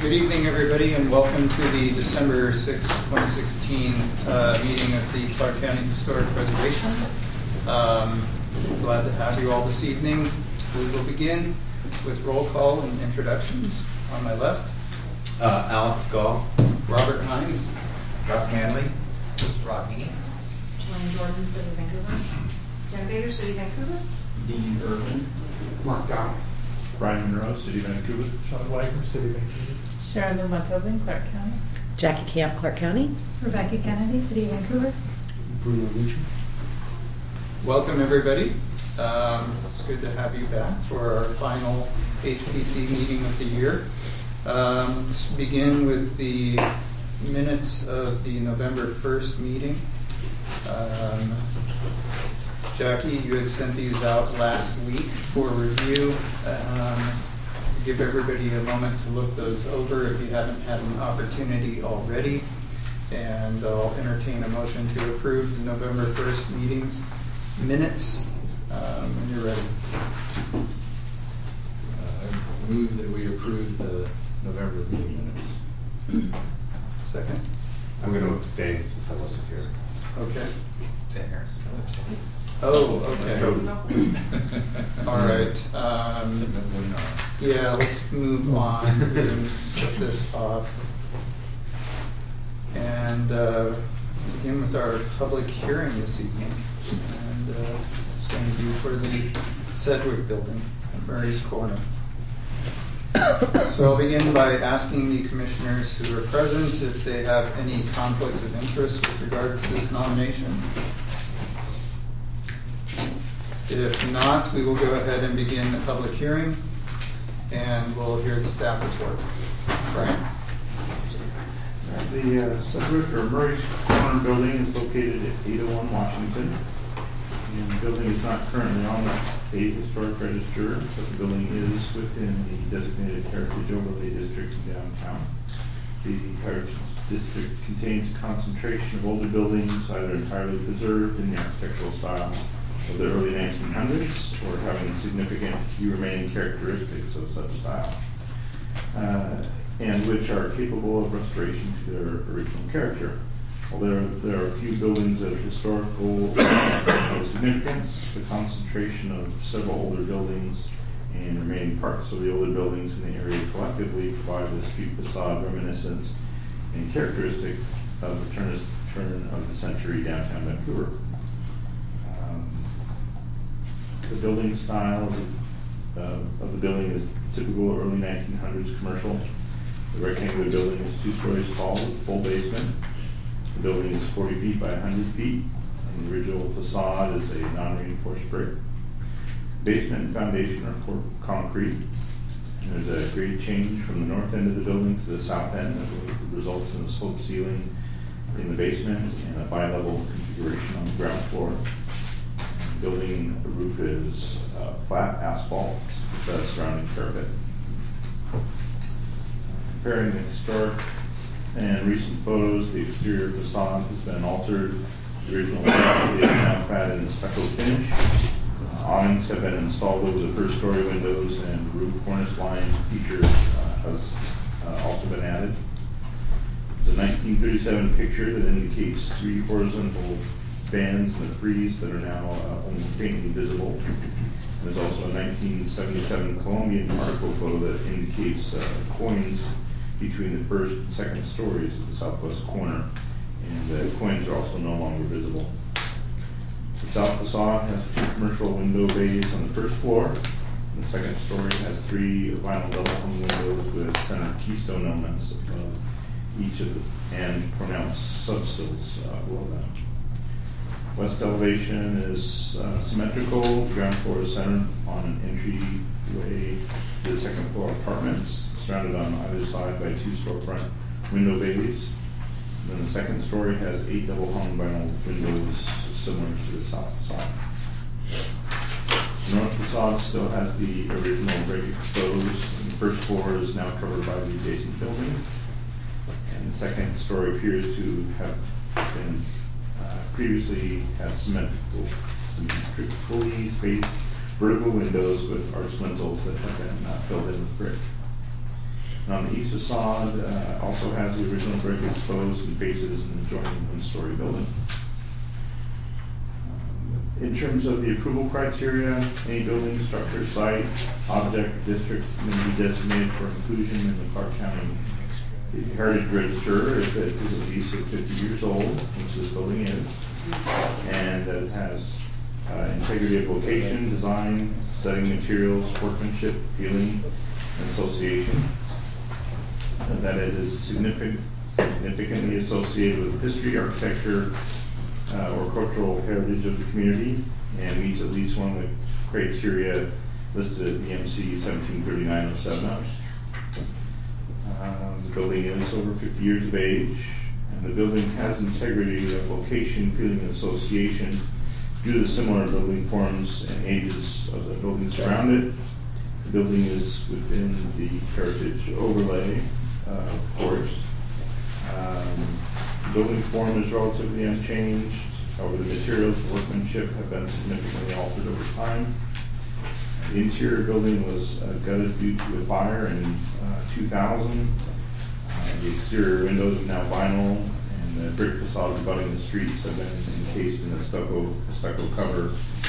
Good evening, everybody, and welcome to the December 6, 2016 meeting of the Clark County Historic Preservation. Glad to have you all this evening. We will begin with roll call and introductions. On my left, Alex Gall, Robert Hines, Russ Manley, Rod Meany, Joanne Jordan, City of Vancouver. Jen Bader, City of Vancouver. Dean Irvin, Mark Dow, Brian Monroe, City of Vancouver. Sean Wagner, City of Vancouver. Sharon Newman-Tobin, Clark County. Jackie Camp, Clark County. Rebecca Kennedy, City of Vancouver. Bruno Lucci. welcome everybody. It's good to have you back for our final HPC meeting of the year. Let's begin with the minutes of the November 1st meeting. Jackie, you had sent these out last week for review. Give everybody a moment to look those over if you haven't had an opportunity already. And I'll entertain a motion to approve the November 1st meeting's minutes when you're ready. I move that we approve the November meeting minutes. Second? I'm going to abstain since I wasn't here. Okay. Dan Harris. Oh, okay. All right. Yeah, let's move on and shut this off. And begin with our public hearing this evening. And it's going to be for the Sedgwick Building at Murray's Corner. So I'll begin by asking the commissioners who are present if they have any conflicts of interest with regard to this nomination. If not, we will go ahead and begin the public hearing, and we'll hear the staff report. Brian? The Sedgwick or Murray's Corner building is located at 801 Washington. And the building is not currently on the state historic register, but the building is within the designated heritage overlay district in downtown. The heritage district contains a concentration of older buildings, either entirely preserved in the architectural style of the early 1900s or having significant key remaining characteristics of such style, and which are capable of restoration to their original character. While there are a few buildings of historical significance, the concentration of several older buildings and remaining parts of the older buildings in the area collectively provide a street facade reminiscent and characteristic of the turn of the century downtown Vancouver. The building style of the building is typical early 1900s commercial. The rectangular building is 2 stories tall with a full basement. The building is 40 feet by 100 feet, and the original facade is a non-reinforced brick. Basement and foundation are concrete. And there's a grade change from the north end of the building to the south end that results in a sloped ceiling in the basement and a bi-level configuration on the ground floor. The building roof is flat asphalt with a surrounding parapet. Comparing the historic and recent photos, the exterior facade has been altered. The original facade is now clad in a stucco finish. Awnings have been installed over the first story windows, and roof cornice line feature has also been added. There's a 1937 picture that indicates 3 horizontal bands in the frieze that are now only faintly visible. There's also a 1977 Colombian article photo that indicates coins between the first and second stories of the southwest corner, and the coins are also no longer visible. The south facade has 2 commercial window bays on the first floor. The second story has 3 vinyl double hung windows with center keystone elements above each of the and pronounced substills below them. West elevation is symmetrical. The ground floor is centered on an entryway to the second floor apartments, surrounded on either side by 2 storefront window bays. And then the second story has 8 double hung vinyl windows similar to the south facade. The north facade still has the original brick exposed, and the first floor is now covered by the adjacent building. And the second story appears to have been previously had symmetrically spaced vertical windows with arched lintels that have been filled in with brick. And on the east facade, also has the original brick exposed and faces an adjoining one-story building. In terms of the approval criteria, any building, structure, site, object, district may be designated for inclusion in the Clark County Heritage Register if it is at least 50 years old, which this building is, and that it has integrity of location, design, setting materials, workmanship, feeling, and association, and that it is significantly associated with history, architecture, or cultural heritage of the community, and meets at least one of the criteria listed at BMC 1739-07. The building is over 50 years of age, and the building has integrity of location, feeling, and association due to similar building forms and ages of the buildings around it. The building is within the heritage overlay, of course. The building form is relatively unchanged. However, the materials and workmanship have been significantly altered over time. The interior building was gutted due to a fire in 2000. The exterior windows are now vinyl, and the brick facade abutting the streets have been encased in a stucco cover,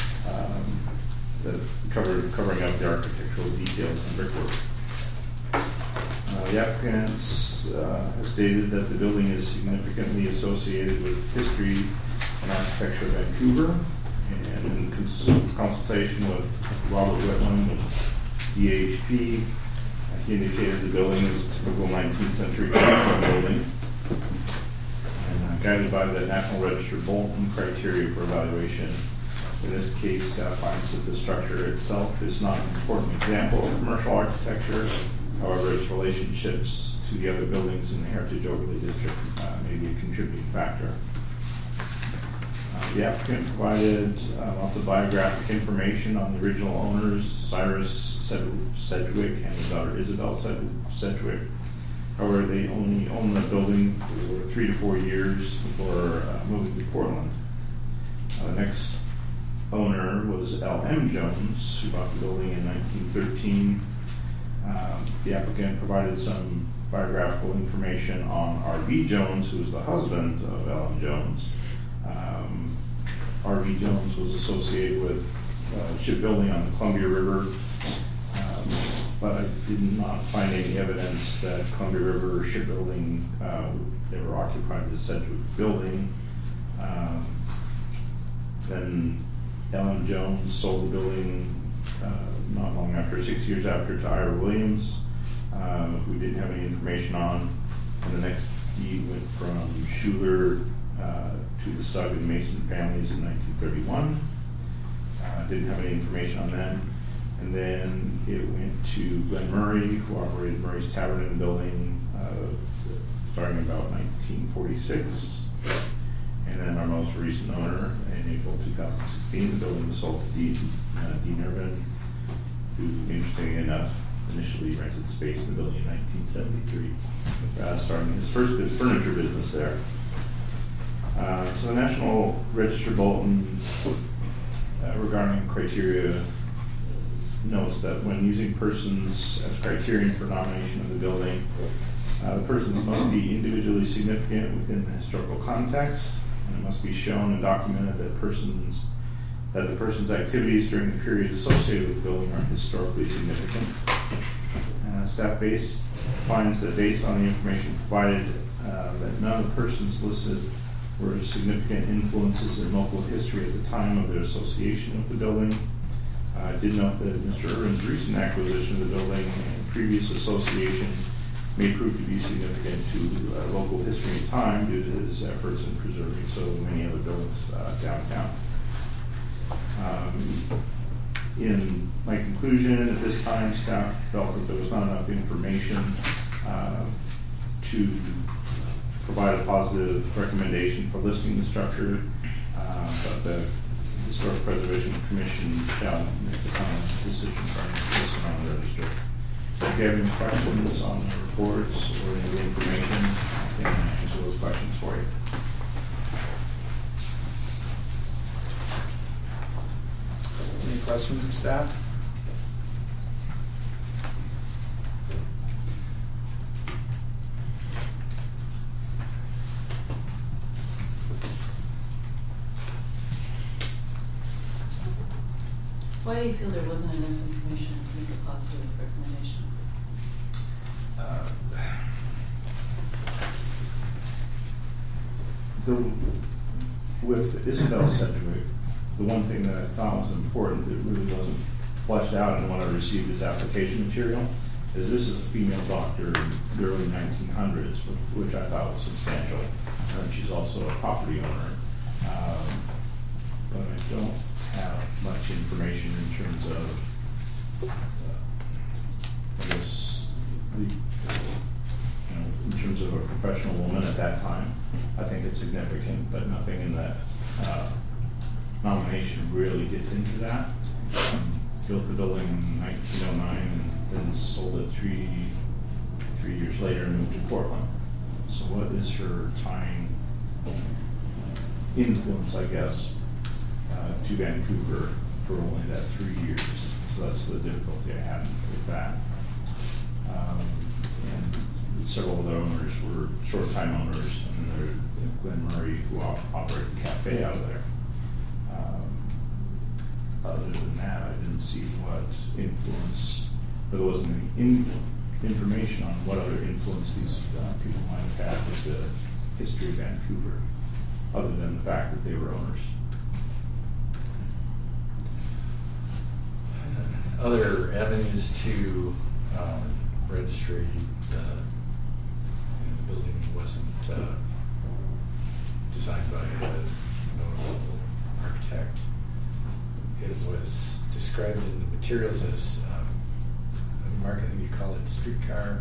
covering up the architectural details and brickwork. The applicants have stated that the building is significantly associated with history and architecture of Vancouver, and in consultation with Robert Whitman with DHP, he indicated the building is a typical 19th century building, and guided by the National Register Bolton criteria for evaluation. In this case, staff finds that the structure itself is not an important example of commercial architecture. However, its relationships to the other buildings in the Heritage Overlay District may be a contributing factor. The applicant provided lots of biographic information on the original owners, Cyrus Sedgwick and his daughter Isabel Sedgwick. However, they only owned the building for 3 to 4 years before moving to Portland. The next owner was L.M. Jones, who bought the building in 1913. The applicant provided some biographical information on R.V. Jones, who was the husband of L.M. Jones. R.V. Jones was associated with shipbuilding on the Columbia River, but I did not find any evidence that Columbia River shipbuilding ever occupied the Sedgwick building. Then L.M. Jones sold the building not long after, 6 years after, to Ira Williams, who didn't have any information on. And the next deed went from Schuler to the Sugg and Mason families in 1931. Didn't have any information on them. And then it went to Glenn Murray, who operated Murray's Tavern in the building starting about 1946. And then our most recent owner, in April 2016, the building was sold to Dean Irvin, who, interestingly enough, initially rented space in the building in 1973, starting his first furniture business there. So the National Register Bulletin regarding criteria notes that when using persons as criterion for nomination of the building, the persons must be individually significant within the historical context, and it must be shown and documented that the person's activities during the period associated with the building are historically significant. Staff base finds that based on the information provided, that none of the persons listed were significant influences in local history at the time of their association with the building. I did note that Mr. Irvin's recent acquisition of the building and previous association may prove to be significant to local history and time due to his efforts in preserving so many other buildings downtown. In my conclusion, at this time, staff felt that there was not enough information to provide a positive recommendation for listing the structure, but the Historic Preservation Commission shall make the final decision for listing on the register. So if you have any questions on the reports or any of the information, I can answer those questions for you. Any questions of staff? Why do you feel there wasn't enough information to make a positive recommendation? With Isabel Sedgwick, the one thing that I thought was important that really wasn't fleshed out in when I received this application material is this is a female doctor in the early 1900s, which I thought was substantial. And she's also a property owner. But I don't have much information in terms of, I guess, in terms of a professional woman at that time. I think it's significant, but nothing in that nomination really gets into that. Built the building in 1909 and then sold it three years later and moved to Portland. So what is her time influence, I guess, to Vancouver for only that 3 years? So that's the difficulty I had with that. And several of the owners were short-time owners, and there's Glenn Murray, who operated a cafe out of there. Other than that, I didn't see what influence, or there wasn't any information on what other influence these people might have had with the history of Vancouver, other than the fact that they were owners. Other avenues to registry, the building wasn't designed by a notable architect. It was described in the materials as, Mark, I think you call it streetcar.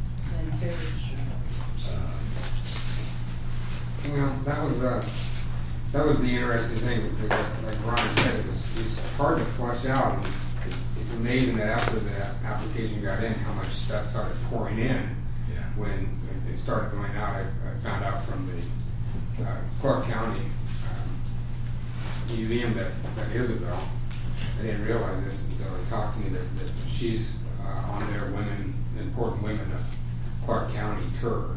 That was the interesting thing. Like Ron said, it was hard to flush out. It's amazing that after the application got in, how much stuff started pouring in. Yeah. When it started going out, I found out from the Clark County museum that Isabel, I didn't realize this until they talked to me, that she's on their important women of Clark County tour.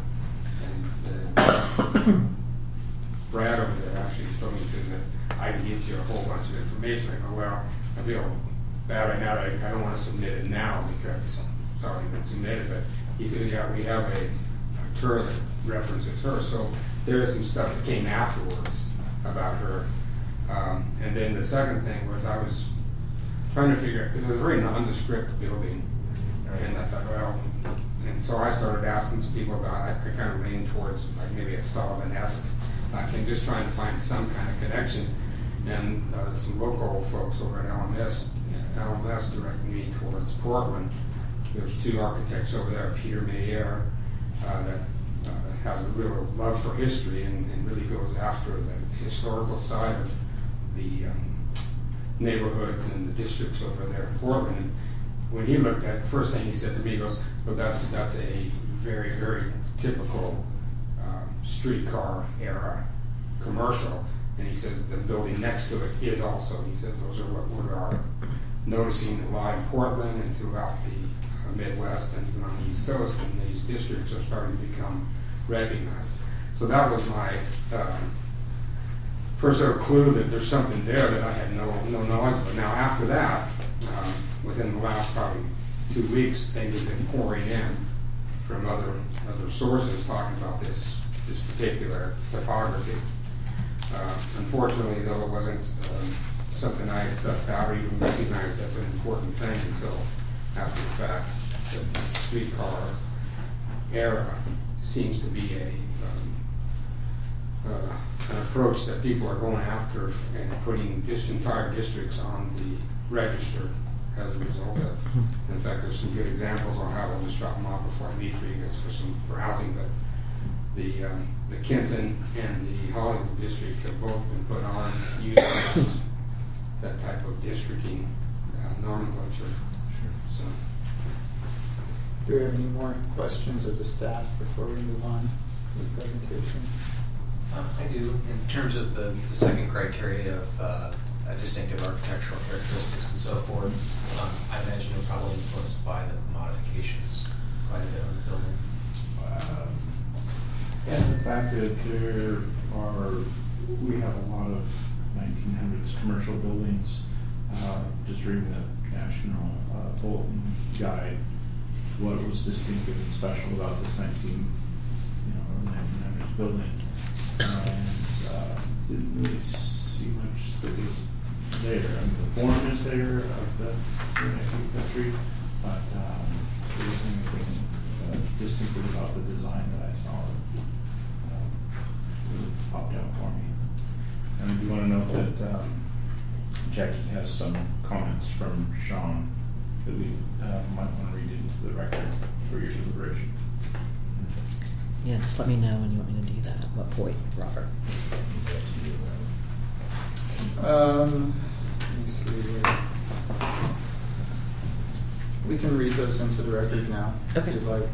And Brad over there actually told me, said that I can get you a whole bunch of information. I go, well, I feel bad right now. I don't want to submit it now because it's already been submitted. But he says, yeah, we have a tour that references her. So there is some stuff that came afterwards about her. And then the second thing was I was trying to figure out, because it was a very nondescript building, and I thought, well, and so I started asking some people about it. I kind of leaned towards like maybe a Sullivan-esque thing, just trying to find some kind of connection. And some local folks over at LMS directed me towards Portland. There's two architects over there, Peter Mayer, that has a real love for history and really goes after the historical side of the neighborhoods and the districts over there in Portland. And when he looked at it, the first thing he said to me, he goes, well, that's a very, very typical streetcar era commercial. And he says the building next to it is also. He says those are what we are noticing a lot in Portland and throughout the Midwest and even on the East Coast, and these districts are starting to become recognized. So that was my first sort of clue that there's something there that I had no knowledge of. Now after that, within the last probably 2 weeks, things have been pouring in from other sources talking about this particular topography. Unfortunately, though, it wasn't something I had sussed out or even recognized as an important thing until after the fact. That the streetcar era seems to be an approach that people are going after and putting entire districts on the register as a result of. In fact, there's some good examples on how I'll just drop them off before I leave for you guys for some browsing. But the Kenton and the Hollywood district have both been put on using that type of districting nomenclature. Sure. So. Do we have any more questions of the staff before we move on with the presentation? I do. In terms of the second criteria of distinctive architectural characteristics and so forth, I imagine they're probably influenced by the modifications quite a bit on the building. And the fact that we have a lot of 1900s commercial buildings just reading the National Bulletin Guide, what was distinctive and special about this early 1900s building. Didn't really see much that was there. I mean, the form is there of the 19th century, but there wasn't anything distinctive about the design that I saw that really popped out for me. And I do want to note that Jackie has some comments from Sean that we might want to read into the record for your deliberation. Yeah, just let me know when you want me to do that. At what point, Robert? Let me see here. We can read those into the record now, Okay. if you'd like.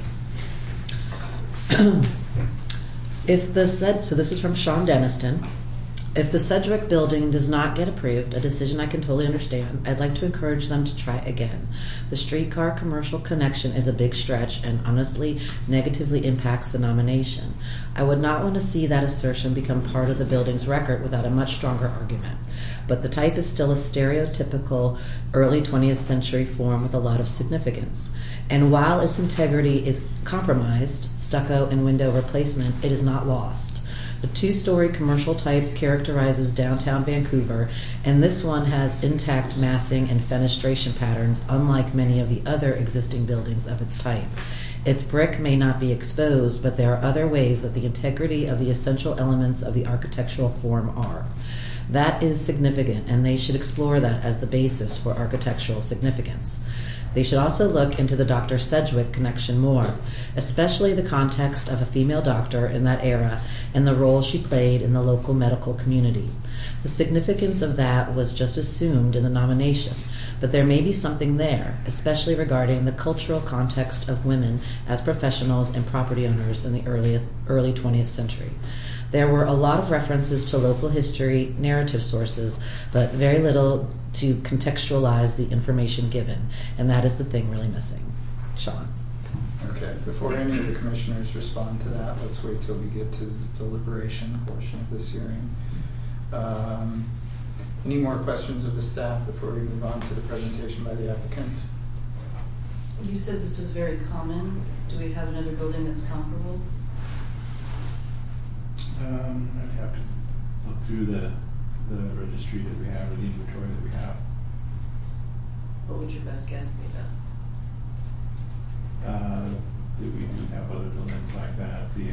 Okay. So this is from Sean Denniston. If the Sedgwick building does not get approved, a decision I can totally understand, I'd like to encourage them to try again. The streetcar commercial connection is a big stretch and honestly negatively impacts the nomination. I would not want to see that assertion become part of the building's record without a much stronger argument. But the type is still a stereotypical early 20th century form with a lot of significance. And while its integrity is compromised, stucco and window replacement, it is not lost. The two-story commercial type characterizes downtown Vancouver, and this one has intact massing and fenestration patterns, unlike many of the other existing buildings of its type. Its brick may not be exposed, but there are other ways that the integrity of the essential elements of the architectural form are. That is significant, and they should explore that as the basis for architectural significance. They should also look into the Dr. Sedgwick connection more, especially the context of a female doctor in that era and the role she played in the local medical community. The significance of that was just assumed in the nomination, but there may be something there, especially regarding the cultural context of women as professionals and property owners in the early 20th century. There were a lot of references to local history, narrative sources, but very little to contextualize the information given, and that is the thing really missing. Sean. Okay, before any of the commissioners respond to that, let's wait till we get to the deliberation portion of this hearing. Any more questions of the staff before we move on to the presentation by the applicant? You said this was very common. Do we have another building that's comparable? I'd have to look through the registry that we have, or the inventory that we have. What would your best guess be though? That we do have other buildings like that. The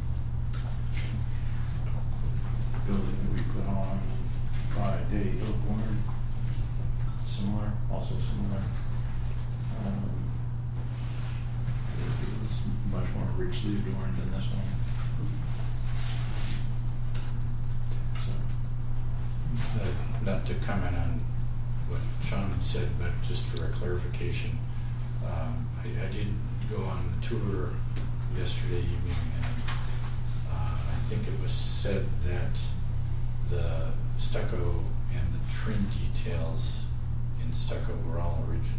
building that we put on by Day Hillborn, also similar. It was much more richly adorned than this one. Not to comment on what Sean said, but just for a clarification, I did go on the tour yesterday evening, and I think it was said that the stucco and the trim details in stucco were all original.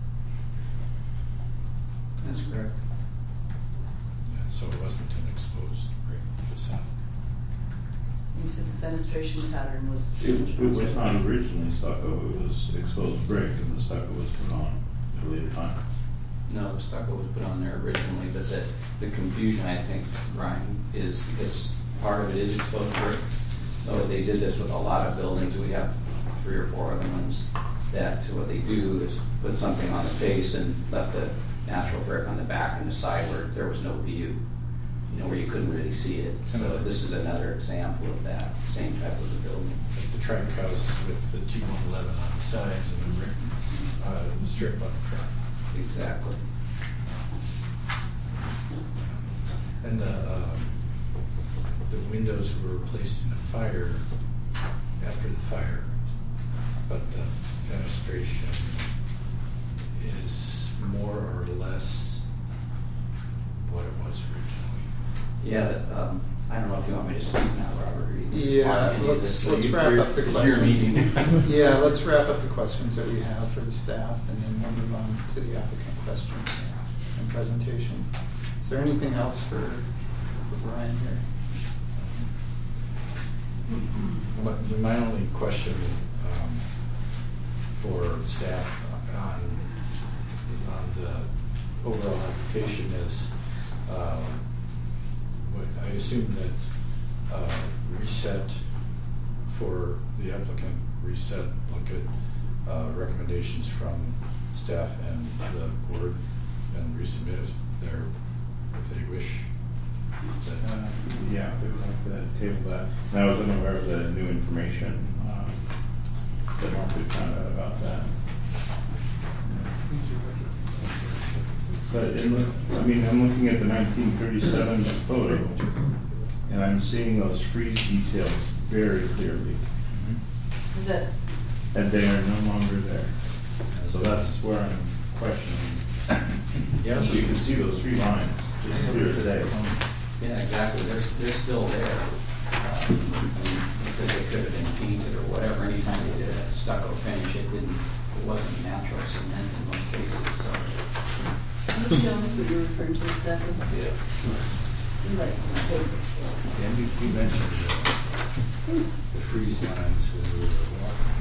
That's correct. Yeah, so it wasn't an exposed brick facade. You said the fenestration pattern was. It was not originally stucco, it was exposed brick, and the stucco was put on at a later time. No, the stucco was put on there originally, but the confusion, I think, Ryan, is because part of it is exposed brick. So they did this with a lot of buildings. We have 3 or 4 other ones that what they do is put something on the face and left the natural brick on the back and the side where there was no view, where you couldn't really see it. So this is another example of that same type of a building. Like the track house with the T111 on the sides and the brick strip on the front. Exactly. And the windows were replaced in the fire, after the fire, but the fenestration is more or less what it was originally. Yeah, I don't know if you want me to speak now, Robert. Or you can Yeah, respond to let's this. wrap up the It's your questions. meeting. Yeah, let's wrap up the questions that we have for the staff, and then we'll move on to the applicant questions and presentation. Is there anything else for Brian here? My only question for staff on the overall application is, what I assume that reset for the applicant, look at recommendations from staff and the board, and resubmit if they wish. Yeah, if they would like to table that. And I was unaware of the new information that Mark had found out about that. But I'm looking at the 1937 photo, and I'm seeing those frieze details very clearly. Is that, And they are no longer there. So that's where I'm questioning. Yeah, So you can see those three lines just clear today. Yeah, exactly. They're still there. Because they could have been painted or whatever. Anytime they did a stucco finish, it wasn't natural cement in most cases. So. can you show us what you're referring to exactly? Yeah. You like my favorite show. And you mentioned the freeze lines when we were walking.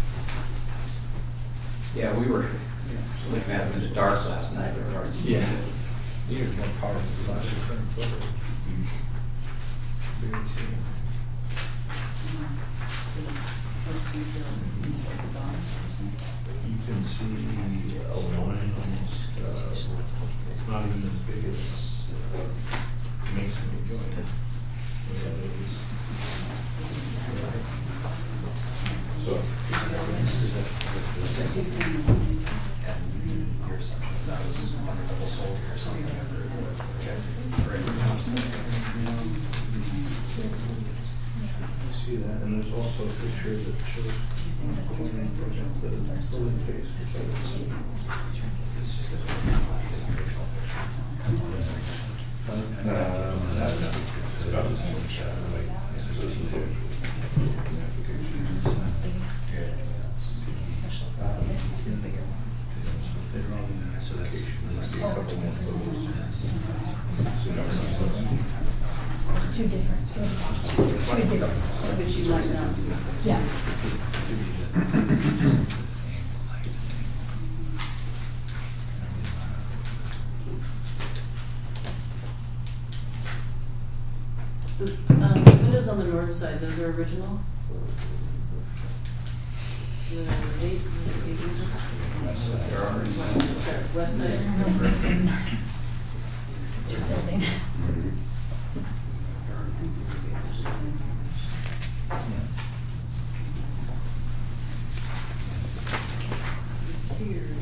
Yeah, we were looking at them in the dark last night. They were hard to see. Yeah. Needed more powerful flash in front of photo. Very soon. You can see a line almost, it's not even as big as masonry joint. So, Your assumptions, I was under double soldier or something. see that, and there's also a picture that shows the living face. Two different. Two different. Which you like not. Yeah. The windows on the north side, those are original? The eight windows? There are Sorry, west side? Building. Here is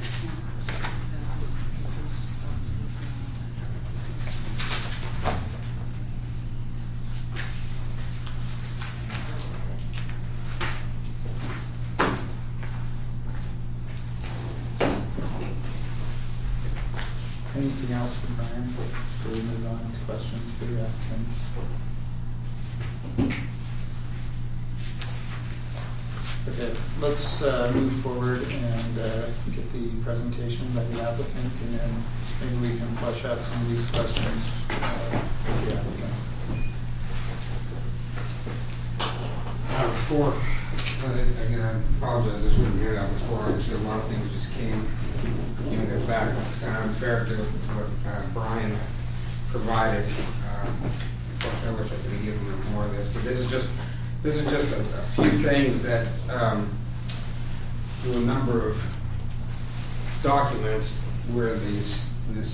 Anything else from Brian before we move on to questions for the applicant? Okay, let's move forward and get the presentation by the applicant, and then maybe we can flesh out some of these questions with the applicant. Before, again, I apologize, this wasn't here out before. Obviously, a lot of things just came into effect. It's kind of unfair to what Brian provided. Unfortunately, I wish I could have given him more of this, but this is just a few things that, through a number of documents where this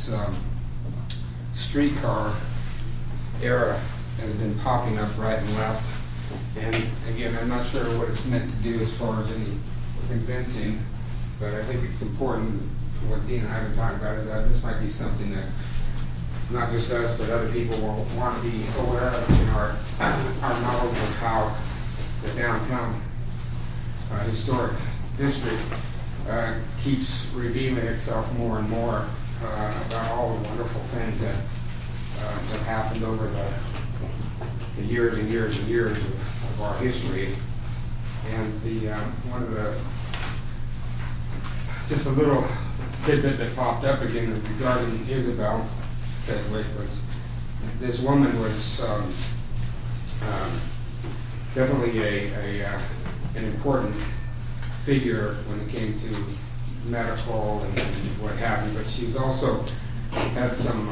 streetcar era has been popping up right and left. And again, I'm not sure what it's meant to do as far as any convincing, but I think it's important for what Dean and I have been talking about is that this might be something that not just us, but other people will want to be aware of in our knowledge of how the downtown historic district keeps revealing itself more and more about all the wonderful things that happened over the years and years and years of our history. And one of the just a little tidbit that popped up again regarding Isabel Sedgwick was this woman was definitely an important figure when it came to medical and what have you, but she's also had some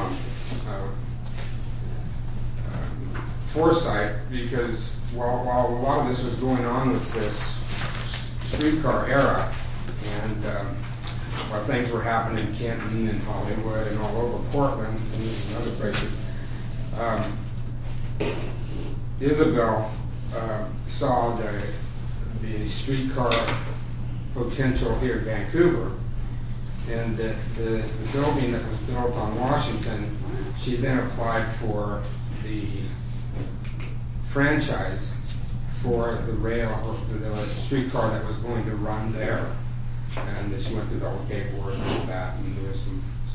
foresight, because while a lot of this was going on with this streetcar era, and while things were happening in Canton and Hollywood and all over Portland and other places, Isabel saw the streetcar potential here in Vancouver, and the building that was built on Washington, she then applied for the franchise for the rail or the streetcar that was going to run there, and she went through all the paperwork and all that, and there was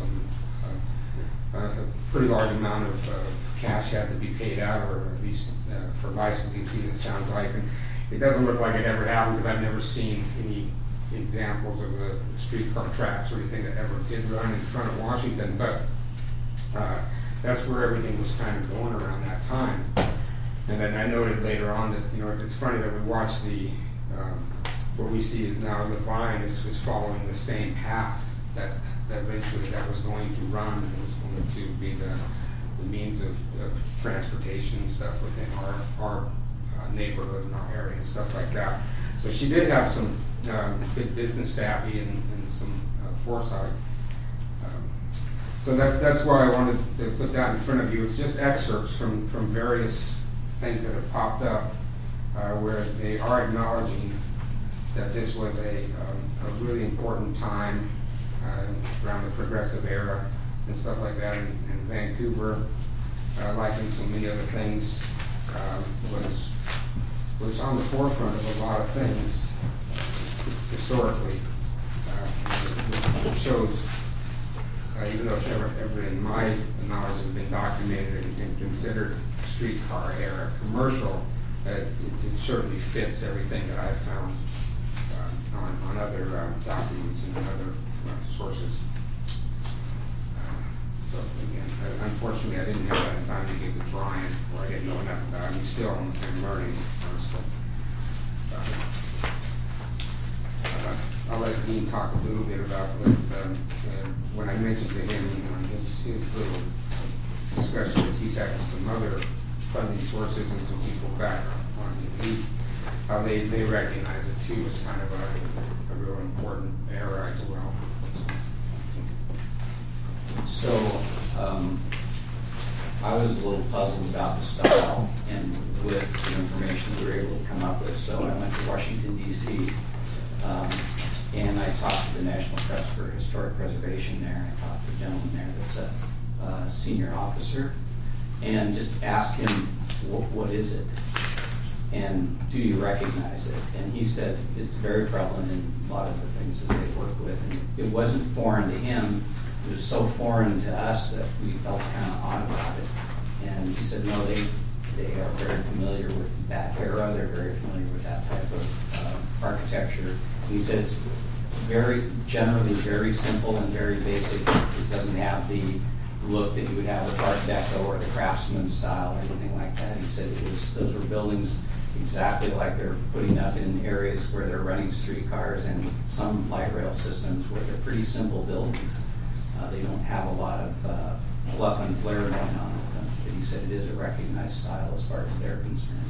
a pretty large amount of cash had to be paid out, or at least for licensing fees, it sounds like. And it doesn't look like it ever happened, because I've never seen any examples of the streetcar tracks or anything that ever did run in front of Washington, but that's where everything was kind of going around that time. And then I noted later on that, it's funny that we watch what we see is now the Vine is following the same path that eventually that was going to run, and it was going to be the means of transportation and stuff within our neighborhood and our area and stuff like that. So she did have some good business savvy and some foresight. So that's why I wanted to put that in front of you. It's just excerpts from various things that have popped up where they are acknowledging that this was a really important time around the Progressive era and stuff like that in Vancouver, like in so many other things, was on the forefront of a lot of things historically. It shows, even though it's never in my knowledge has been documented and considered streetcar era commercial, it certainly fits everything that I've found on other documents and other sources. So again, unfortunately, I didn't have that time to give to Brian, or I didn't know enough about him. He's still in learning, honestly. I'll let Dean talk a little bit about when I mentioned to him his little discussion that he's had with some other funding sources and some people back on the East, how they recognize it too as kind of a real important era as well. So I was a little puzzled about the style and with the information we were able to come up with. So I went to Washington, D.C., and I talked to the National Trust for Historic Preservation there. I talked to a gentleman there that's a senior officer, and just asked him, what is it? And do you recognize it? And he said it's very prevalent in a lot of the things that they work with. And it wasn't foreign to him. It was so foreign to us that we felt kind of odd about it. And he said, no, they are very familiar with that era. They're very familiar with that type of architecture. He said it's generally very simple and very basic. It doesn't have the look that you would have with Art Deco or the Craftsman style or anything like that. He said those were buildings exactly like they're putting up in areas where they're running streetcars and some light rail systems where they're pretty simple buildings. They don't have a lot of fluff and flair going on with them. But he said it is a recognized style as far as they're concerned.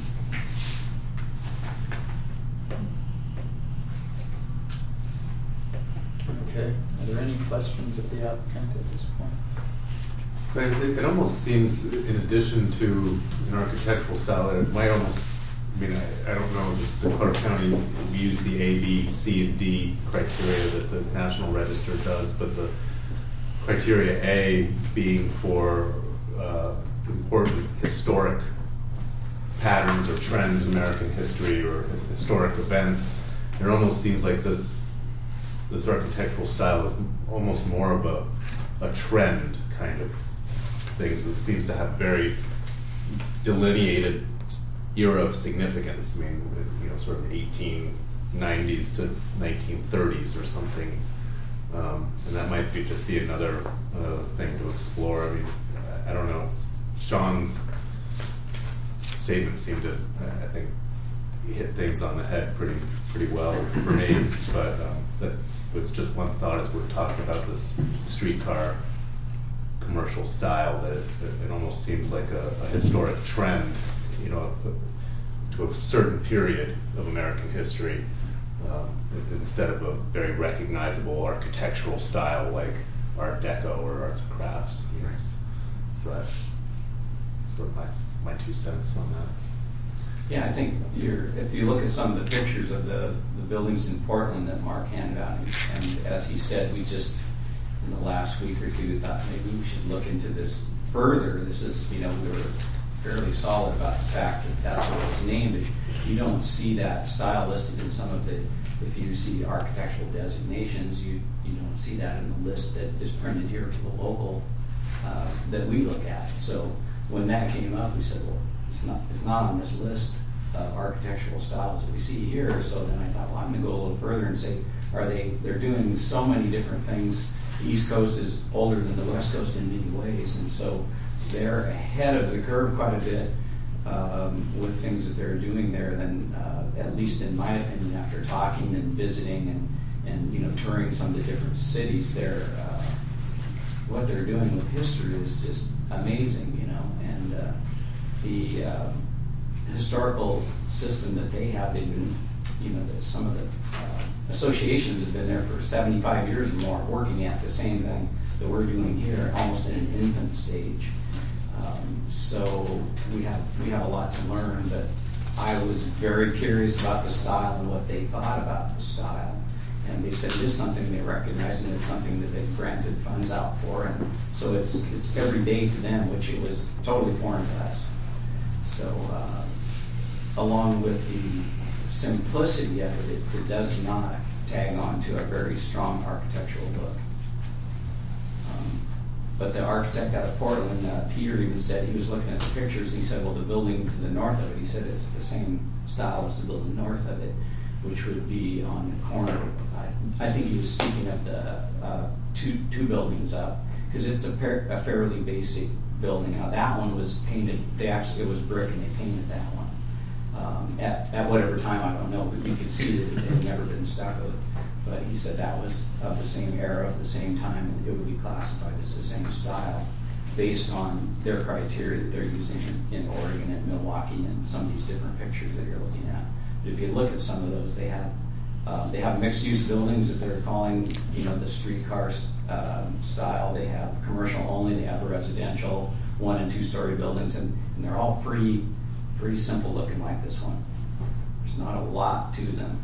Okay. Are there any questions of the applicant at this point? But it almost seems, in addition to an architectural style, that it might almost, I don't know that the Clark County use the A, B, C, and D criteria that the National Register does, but the criteria A being for important historic patterns or trends in American history or historic events. It almost seems like this architectural style is almost more of a trend kind of thing. It seems to have very delineated era of significance. Sort of 1890s to 1930s or something. And that might just be another thing to explore. I don't know. Sean's statement seemed to, I think, hit things on the head pretty well for me. But that was just one thought as we're talking about this streetcar commercial style, that it almost seems like a historic trend, to a certain period of American history, instead of a very recognizable architectural style like Art Deco or arts and crafts. So that's sort of my 2 cents on that. Yeah, I think if you look at some of the pictures of the buildings in Portland that Mark handed out, and as he said, we just, in the last week or two, thought maybe we should look into this further. This is, we were fairly solid about the fact that that's what it was named. You don't see that style listed in some of the, if you see architectural designations, you don't see that in the list that is printed here for the local that we look at. So when that came up, we said, well, it's not on this list of architectural styles that we see here. So then I thought, well, I'm going to go a little further and say, they're doing so many different things. The East Coast is older than the West Coast in many ways, and so they're ahead of the curve quite a bit with things that they're doing there than, at least in my opinion, after talking and visiting and touring some of the different cities there, what they're doing with history is just amazing, and the historical system that they have, they've been, some of the associations have been there for 75 years or more, working at the same thing that we're doing here, almost in an infant stage. So we have a lot to learn, but I was very curious about the style and what they thought about the style. And they said it is something they recognize, and it's something that they've granted funds out for, and so it's every day to them, which it was totally foreign to us. So along with the simplicity of it, it does not tag on to a very strong architectural look. But the architect out of Portland, Peter, even said, he was looking at the pictures, and he said, well, the building to the north of it, he said it's the same style as the building north of it, which would be on the corner. I think he was speaking of the two buildings up, because it's a fairly basic building. Now that one was painted, it was brick, and they painted that one. At whatever time, I don't know, but you could see that it had never been stuccoed. But he said that was of the same era, of the same time, and it would be classified as the same style based on their criteria that they're using in Oregon and Milwaukee and some of these different pictures that you're looking at. But if you look at some of those, they have mixed-use buildings that they're calling, the streetcar style. They have commercial only. They have residential 1- and 2-story buildings, and they're all pretty simple looking like this one. There's not a lot to them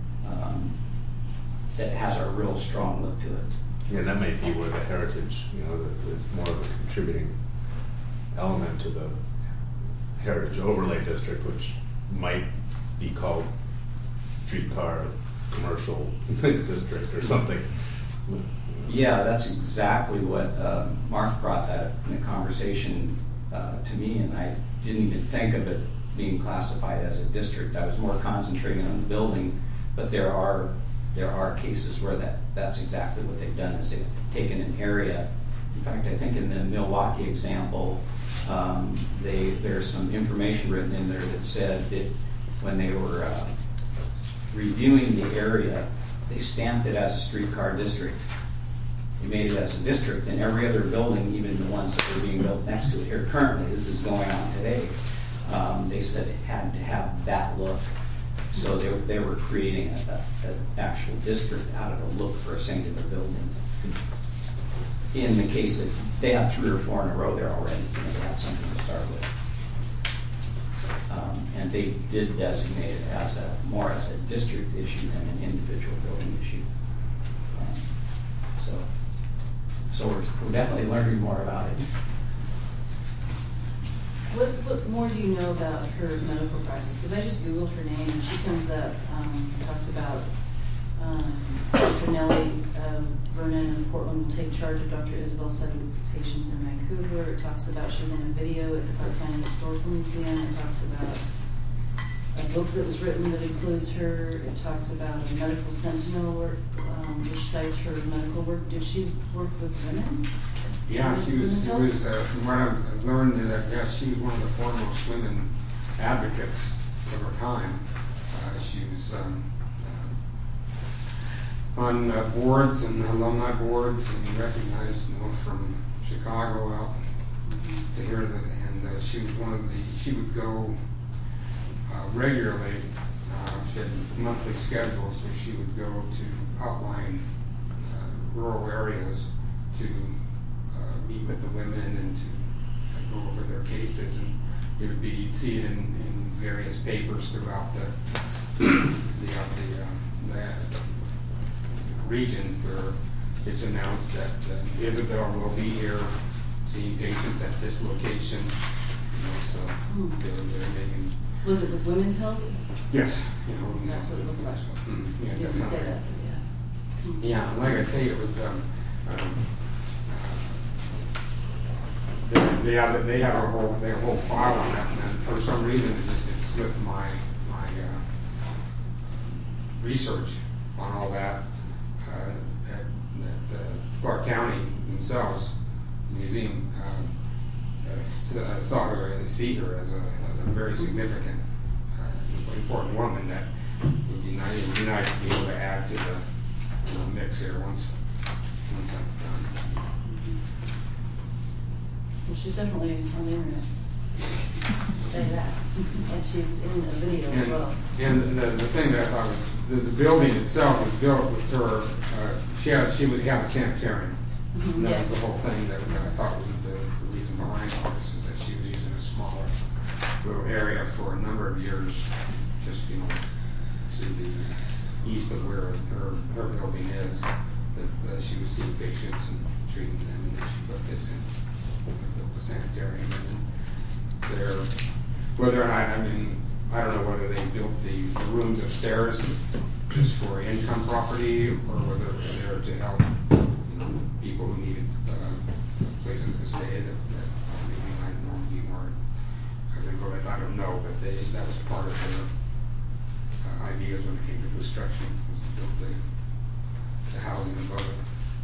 that has a real strong look to it. Yeah, that may be where the heritage, it's more of a contributing element to the heritage overlay district, which might be called streetcar commercial district or something. Yeah, that's exactly what Mark brought that in a conversation to me, and I didn't even think of it being classified as a district. I was more concentrating on the building, but there are cases where that's exactly what they've done, is they've taken an area. In fact, I think in the Milwaukee example, there's some information written in there that said that when they were reviewing the area, they stamped it as a streetcar district. They made it as a district, and every other building, even the ones that are being built next to it here currently, this is going on today, they said it had to have that look. So they were creating an actual district out of a look for a singular building. In the case that they had 3 or 4 in a row there already, they had something to start with. And they did designate it as more as a district issue than an individual building issue. So we're definitely learning more about it. What more do you know about her medical practice? Because I just Googled her name, and she comes up, talks about Dr. Nellie Vernon in Portland will take charge of Dr. Isabel Sedgwick's patients in Vancouver. It talks about she's in a video at the Clark County Historical Museum. It talks about a book that was written that includes her. It talks about a medical sentinel work, which cites her medical work. Did she work with women? Yeah, she was from what I've learned, she was one of the foremost women advocates of her time. issues on boards and alumni boards, and recognized from Chicago out to hear that. And she was she would go regularly. She had monthly schedules where she would go to outlying rural areas to meet with the women and to go over their cases. And you'd see it in various papers throughout the region, where it's announced that Isabel will be here seeing patients at this location. So they're making. Was it with Women's Health? Yes. That's what it looked like. Yeah, It didn't say that, but yeah. Yeah, like I say, it was. They have a whole file on that, and for some reason it slipped my research on all that at Clark County themselves. The museum saw her and see her as a very significant, important woman that would be nice. It would be nice to be able to add to the mix here once that's done. Well, she's definitely on the internet. Say that. And she's in a video as well. And the thing that I thought was the building itself was built with her. She would have a sanitarium. And that was the whole thing that I thought was the reason behind all this, is that she was using a smaller little area for a number of years, just to the east of where her building is. That she was seeing patients and treating them, and then she put this in. The sanitarium, and there, whether or not, I don't know whether they built the rooms upstairs just for income property, or whether they're there to help people who needed places to stay that maybe might normally be more regular. I don't know, but that was part of their ideas when it came to construction, was to build the housing above it.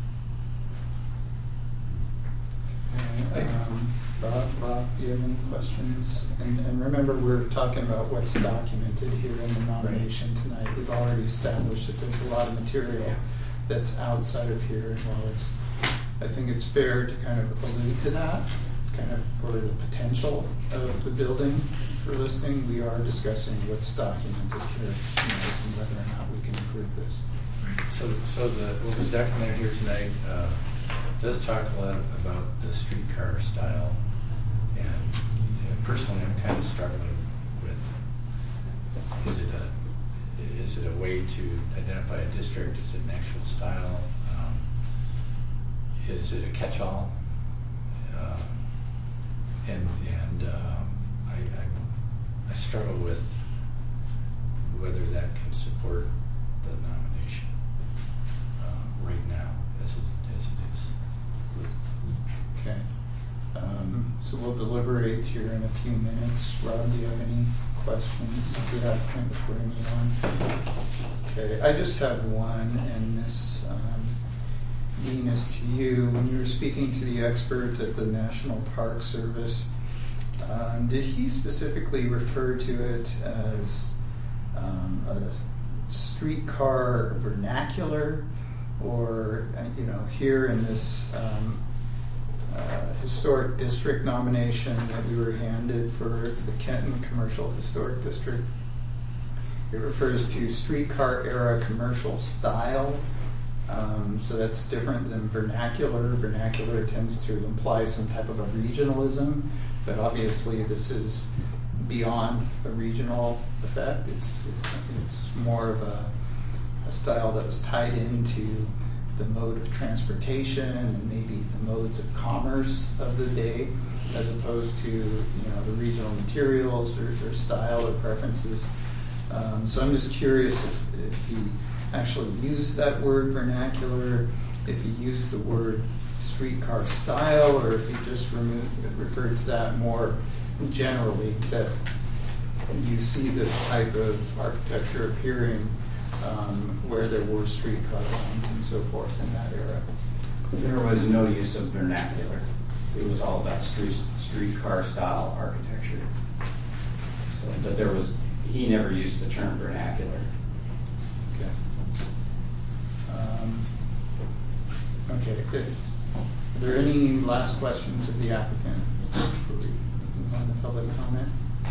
Bob, do you have any questions? And remember, we're talking about what's documented here in the nomination tonight. We've already established that there's a lot of material that's outside of here. And while I think it's fair to kind of allude to that, kind of for the potential of the building for listing, we are discussing what's documented here and whether or not we can improve this. So what was documented here tonight does talk a lot about the streetcar style, and personally, I'm kind of struggling with: is it a way to identify a district? Is it an actual style? Is it a catch-all? I struggle with whether that can support the nomination right now as it is. Okay. So we'll deliberate here in a few minutes. Rob, do you have any questions of the applicant before we move on? Okay, I just have one, and this, Dean, is to you. When you were speaking to the expert at the National Park Service, did he specifically refer to it as a streetcar vernacular, or here in this historic district nomination that we were handed for the Kenton Commercial Historic District, it refers to streetcar era commercial style. So that's different than vernacular. Vernacular tends to imply some type of a regionalism, but obviously this is beyond a regional effect. It's more of a style that was tied into the mode of transportation and maybe the modes of commerce of the day, as opposed to the regional materials or style or preferences. So I'm just curious if he actually used that word vernacular, if he used the word streetcar style, or if he just referred to that more generally, that you see this type of architecture appearing where there were streetcar lines and so forth in that era. There was no use of vernacular. It was all about streetcar style architecture. So, but there was He never used the term vernacular. Okay. Okay, are there any last questions of the applicant before we move on to public comment?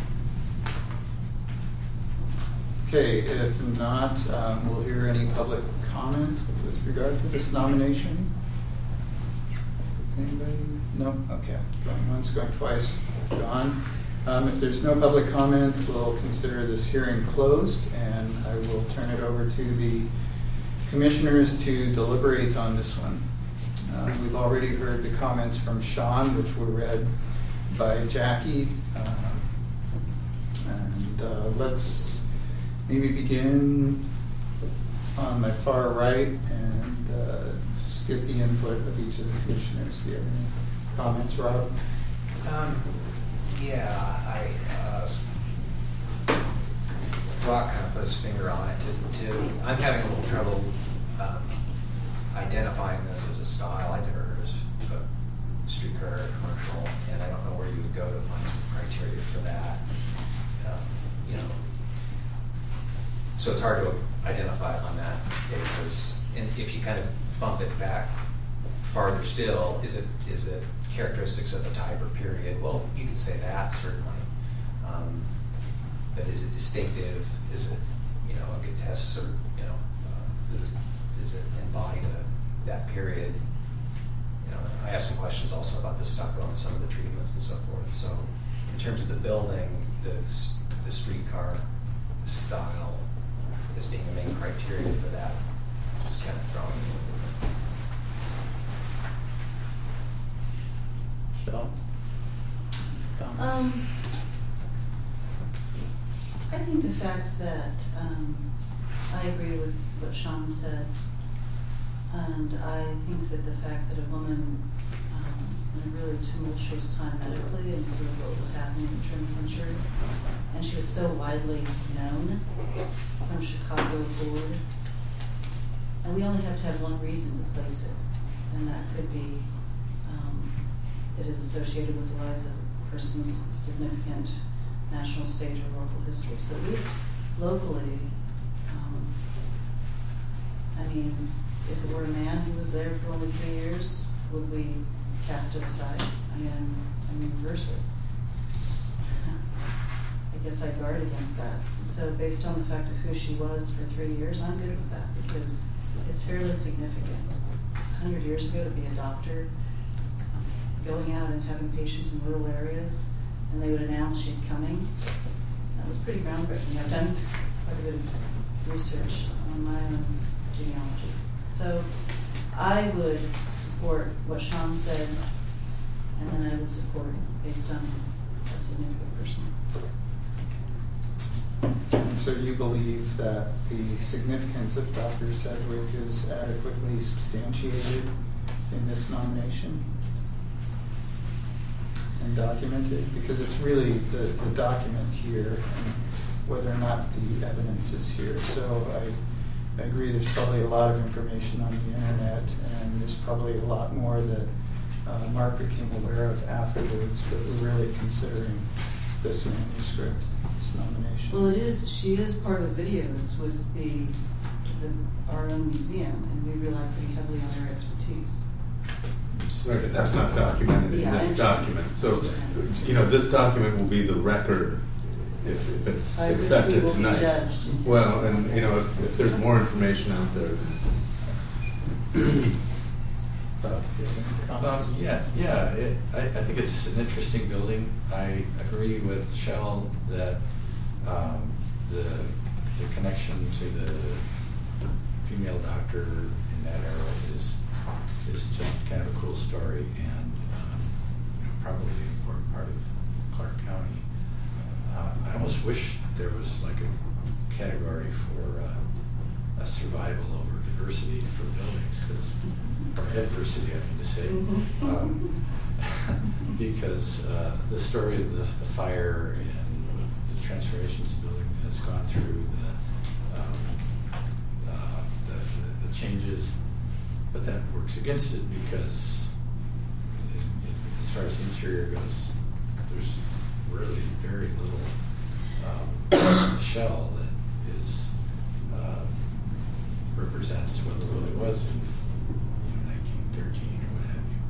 Okay, if not, we'll hear any public comment with regard to this nomination. Anybody? No? Okay. Going once, going twice, gone. If there's no public comment, we'll consider this hearing closed, and I will turn it over to the commissioners to deliberate on this one. We've already heard the comments from Sean, which were read by Jackie. Let's maybe begin on my far right and just get the input of each of the commissioners. Do you have any comments, Rob? Rock kind of put his finger on it. I'm having a little trouble identifying this as a style. I never heard of streetcar commercial, and I don't know where you would go to find some criteria for that. So it's hard to identify on that basis. And if you kind of bump it back farther still, is it characteristics of the type or period? Well, you could say that certainly. But is it distinctive? Is it a good test, or does it embody that period? I have some questions also about the stucco and some of the treatments and so forth. So, in terms of the building, the streetcar style as being a main criteria for that, just kind of throwing Michelle? I think the fact that I agree with what Sean said, and I think that the fact that a woman in a really tumultuous time medically and what was happening in the turn of the century, and she was so widely known from Chicago forward, and we only have to have one reason to place it, and that could be it is associated with the lives of a person's significant national, state, or local history. So at least locally, if it were a man who was there for only 3 years, would we cast it aside? Reverse it. I guess I guard against that. And so based on the fact of who she was for 3 years, I'm good with that because it's fairly significant. 100 years ago, to be a doctor, going out and having patients in rural areas, and they would announce she's coming. That was pretty groundbreaking. I've done quite a bit of research on my own genealogy. So I would support what Sean said, and then I would support based on a significant person. And so you believe that the significance of Dr. Sedgwick is adequately substantiated in this nomination and documented? Because it's really the document here and whether or not the evidence is here. So I agree there's probably a lot of information on the internet, and there's probably a lot more that Mark became aware of afterwards, but we're really considering this manuscript, this nomination. Well, it is. She is part of a video that's with our own museum, and we rely pretty heavily on their expertise. Right, but that's not documented in this document. So, this document will be the record if it's accepted tonight. Well, and if there's more information out there. I think it's an interesting building. I agree with Shell that the connection to the female doctor in that era is just kind of a cool story and probably an important part of Clark County. I almost wish there was like a category for a survival over diversity for buildings, or adversity, I mean to say, because the story of the fire and the transformations of the building has gone through the changes, but that works against it because as far as the interior goes, there's really very little shell that is represents what the building was in 1913 or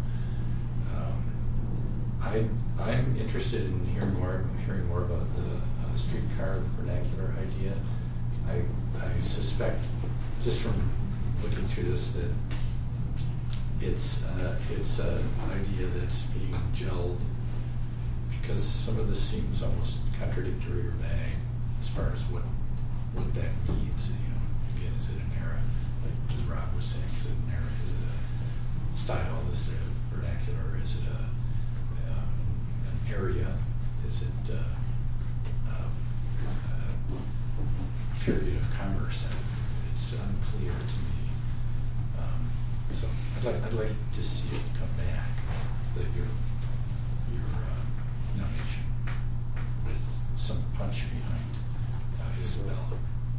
what have you. I'm interested in hearing more about the streetcar vernacular idea. I suspect, just from looking through this, that it's an idea that's being gelled, because some of this seems almost contradictory or vague as far as what that means. Again, is it an era? Like as Rob was saying, is it an era? Is it a style? Is it a vernacular? Is it an area? Is it a period of commerce? It's unclear to me. So I'd like to see it come back, your nomination, with some punch behind Isabella.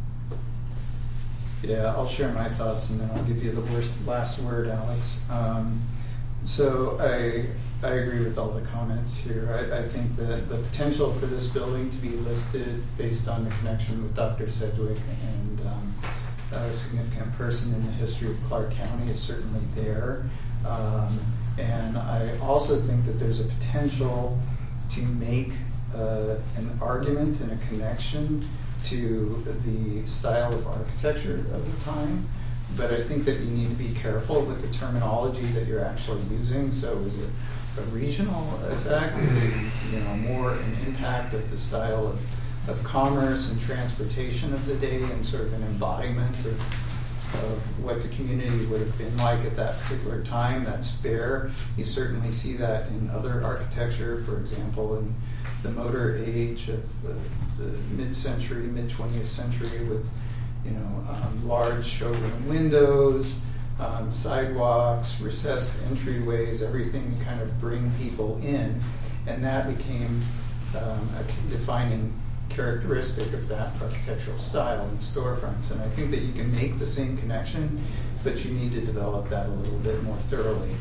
Yeah, I'll share my thoughts and then I'll give you the last word, Alex. So I agree with all the comments here. I think that the potential for this building to be listed based on the connection with Dr. Sedgwick and a significant person in the history of Clark County is certainly there. And I also think that there's a potential to make an argument and a connection to the style of architecture of the time. But I think that you need to be careful with the terminology that you're actually using. So is it a regional effect? Is it more an impact of the style of commerce and transportation of the day and sort of an embodiment of what the community would have been like at that particular time? That's fair. You certainly see that in other architecture, for example, in the motor age of the mid-century, mid-20th century with large showroom windows, sidewalks, recessed entryways, everything to kind of bring people in. And that became a defining characteristic of that architectural style in storefronts. And I think that you can make the same connection, but you need to develop that a little bit more thoroughly.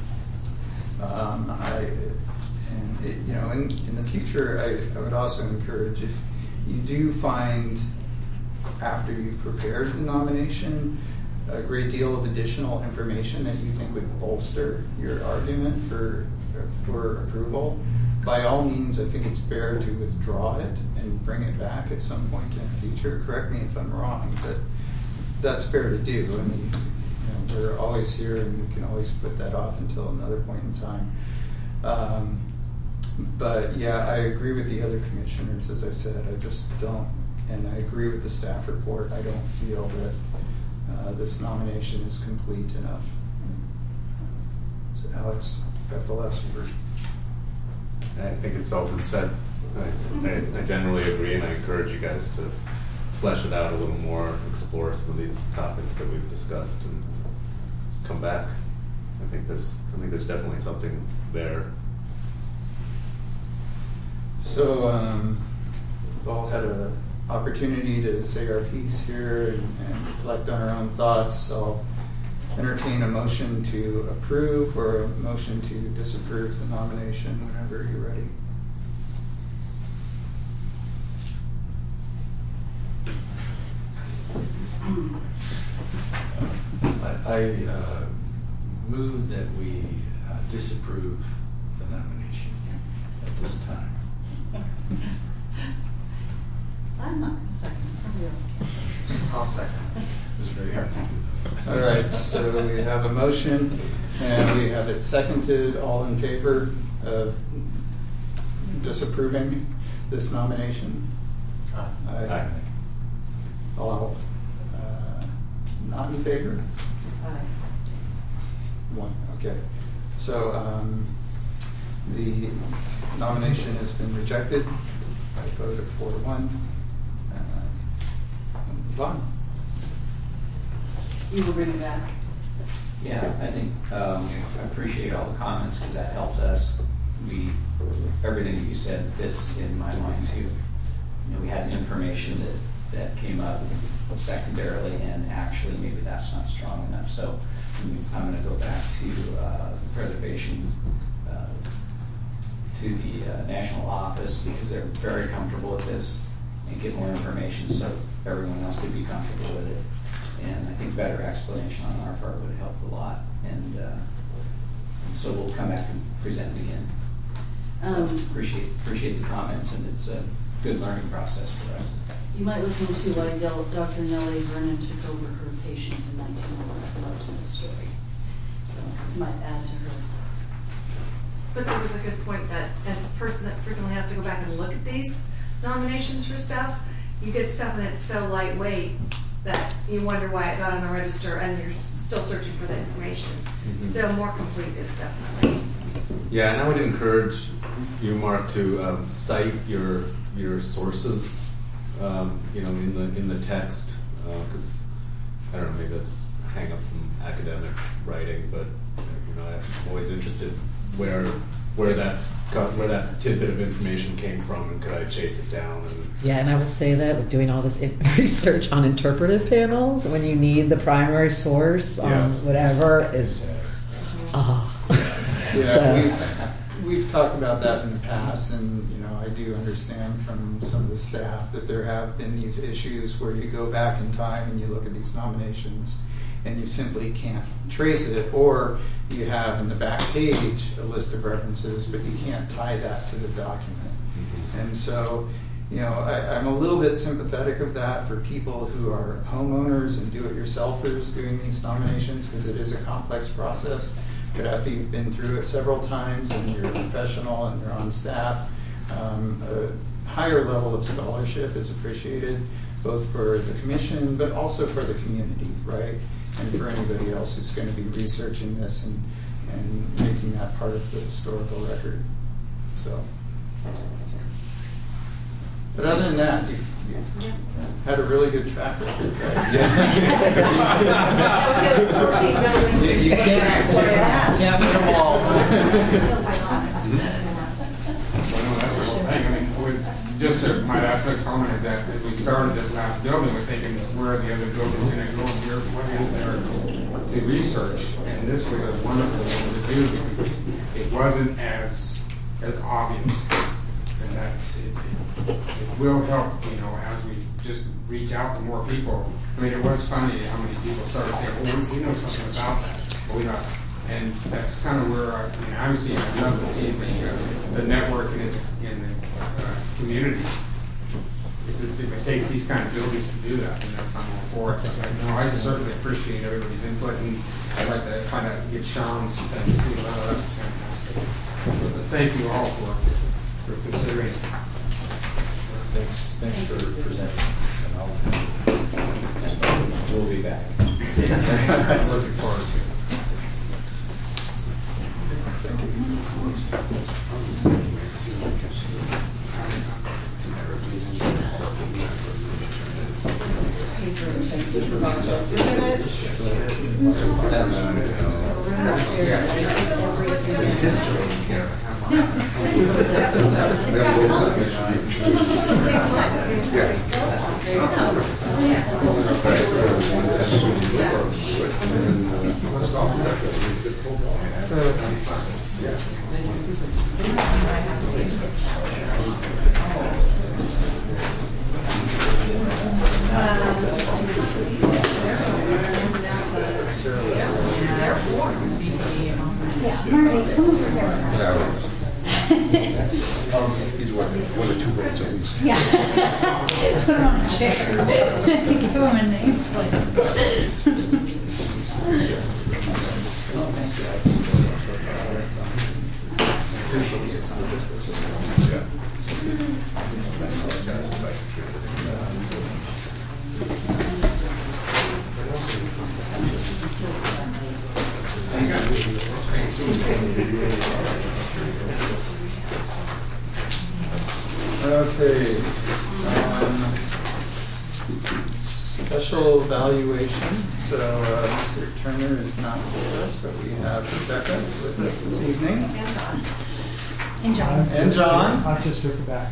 In the future, I would also encourage, if you do find, after you've prepared the nomination, a great deal of additional information that you think would bolster your argument for approval, by all means, I think it's fair to withdraw it and bring it back at some point in the future. Correct me if I'm wrong, but that's fair to do. I mean, we're always here, and we can always put that off until another point in time. But yeah, I agree with the other commissioners. As I said, I just don't, and I agree with the staff report. I don't feel that this nomination is complete enough. So Alex, you've got the last word. I think it's all been said. I generally agree, and I encourage you guys to flesh it out a little more, explore some of these topics that we've discussed, and come back. I think there's definitely something there. So we've all had an opportunity to say our piece here and reflect on our own thoughts. I'll entertain a motion to approve or a motion to disapprove the nomination whenever you're ready. I move that we disapprove the nomination at this time. I'm not going to second it. Somebody else can. I'll second. It's very hard to do that. All right, so we have a motion and we have it seconded. All in favor of disapproving this nomination? Aye. All not in favor? Aye. One, okay. So the nomination has been rejected by a vote of 4-1. Move on. You will bring it back. Yeah, I think I appreciate all the comments because that helps us. Everything that you said fits in my mind too. We had information that came up secondarily, and actually maybe that's not strong enough. So I'm going to go back to preservation, to the national office, because they're very comfortable with this. and get more information so everyone else could be comfortable with it. And I think better explanation on our part would help a lot. And so we'll come back and present again. So appreciate the comments, and it's a good learning process for us. You might look into why Dr. Nellie Vernon took over her patients in 1901. I'd love to know the story. So you might add to her. But there was a good point that as a person that frequently has to go back and look at these nominations for stuff, you get stuff that's so lightweight that you wonder why it got on the register and you're still searching for the information. Mm-hmm. So more complete is definitely. Yeah, and I would encourage you, Mark, to cite your sources, in the text, because I don't know, maybe that's a hang up from academic writing, but I'm always interested where that tidbit of information came from, and could I chase it down? Yeah, and I will say that with doing all this research on interpretive panels, when you need the primary source on whatever is, we've talked about that in the past, and I do understand from some of the staff that there have been these issues where you go back in time and you look at these nominations and you simply can't trace it, or you have in the back page a list of references, but you can't tie that to the document. Mm-hmm. And so, I'm a little bit sympathetic of that for people who are homeowners and do-it-yourselfers doing these nominations, because it is a complex process. But after you've been through it several times and you're a professional and you're on staff, a higher level of scholarship is appreciated, both for the commission but also for the community, right? And for anybody else who's going to be researching this and making that part of the historical record. So, but other than that, you've had a really good track record, right? you can't put them all. Just my last comment is that as we started this last building, we're thinking, where are the other buildings going to go? Here, what is there to research? And this was a wonderful thing to do because it wasn't as obvious, and that's it will help, as we just reach out to more people. I mean, it was funny how many people started saying, "Oh, we know something about that," but we don't. And that's kind of where I'd love to see the networking in the community. If it takes these kind of buildings to do that, and that's I'm all for it. I certainly appreciate everybody's input, and I'd like to find out, get Sean's things too. That's fantastic. But thank you all for considering. Thanks for presenting. And we'll be back. I'm looking forward to it. There's history here. He's one of two votes at least. Yeah. Put him on a chair. Give him a name plate. Okay. Special evaluation. So Mr. Turner is not with us, but we have Rebecca with us this evening. And John. And John. I'll just circle back.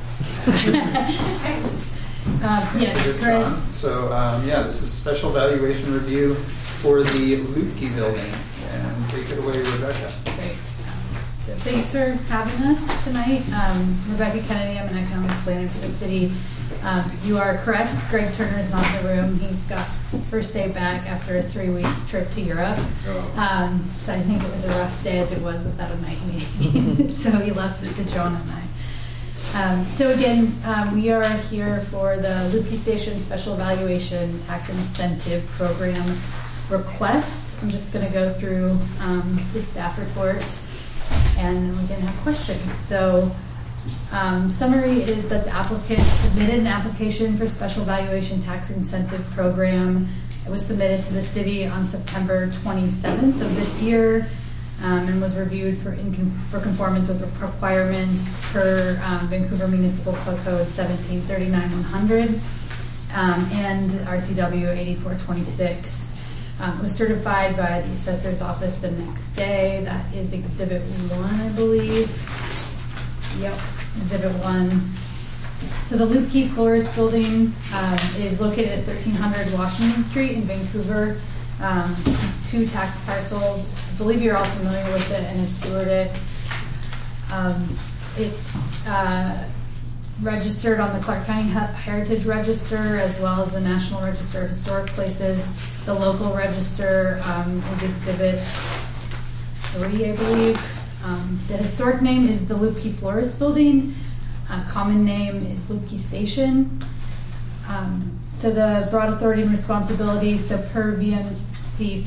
Good, John. So this is special evaluation review for the Lutke building. And take it away, Rebecca. Great. So thanks for having us tonight. Rebecca Kennedy, I'm an economic planner for the city. You are correct. Greg Turner is not in the room. He got his first day back after a 3-week trip to Europe. So I think it was a rough day as it was without a night meeting. So he left it to Joan and I. So again, we are here for the Lukey Station Special Evaluation Tax Incentive Program request. I'm just going to go through the staff report and then we can have questions. So summary is that the applicant submitted an application for Special Evaluation Tax Incentive Program. It was submitted to the city on September 27th of this year and was reviewed for conformance with requirements per Vancouver Municipal Code 1739-100 and RCW 8426. It was certified by the assessor's office the next day. That is Exhibit 1, I believe. Yep, Exhibit 1. So the Lukey Florist Building is located at 1300 Washington Street in Vancouver. 2 tax parcels. I believe you're all familiar with it and have toured it. It's registered on the Clark County Heritage Register as well as the National Register of Historic Places. The local register is Exhibit 3, I believe. The historic name is the Lukey Florist Building. Common name is Lukey Station. So the broad authority and responsibility, so per VMC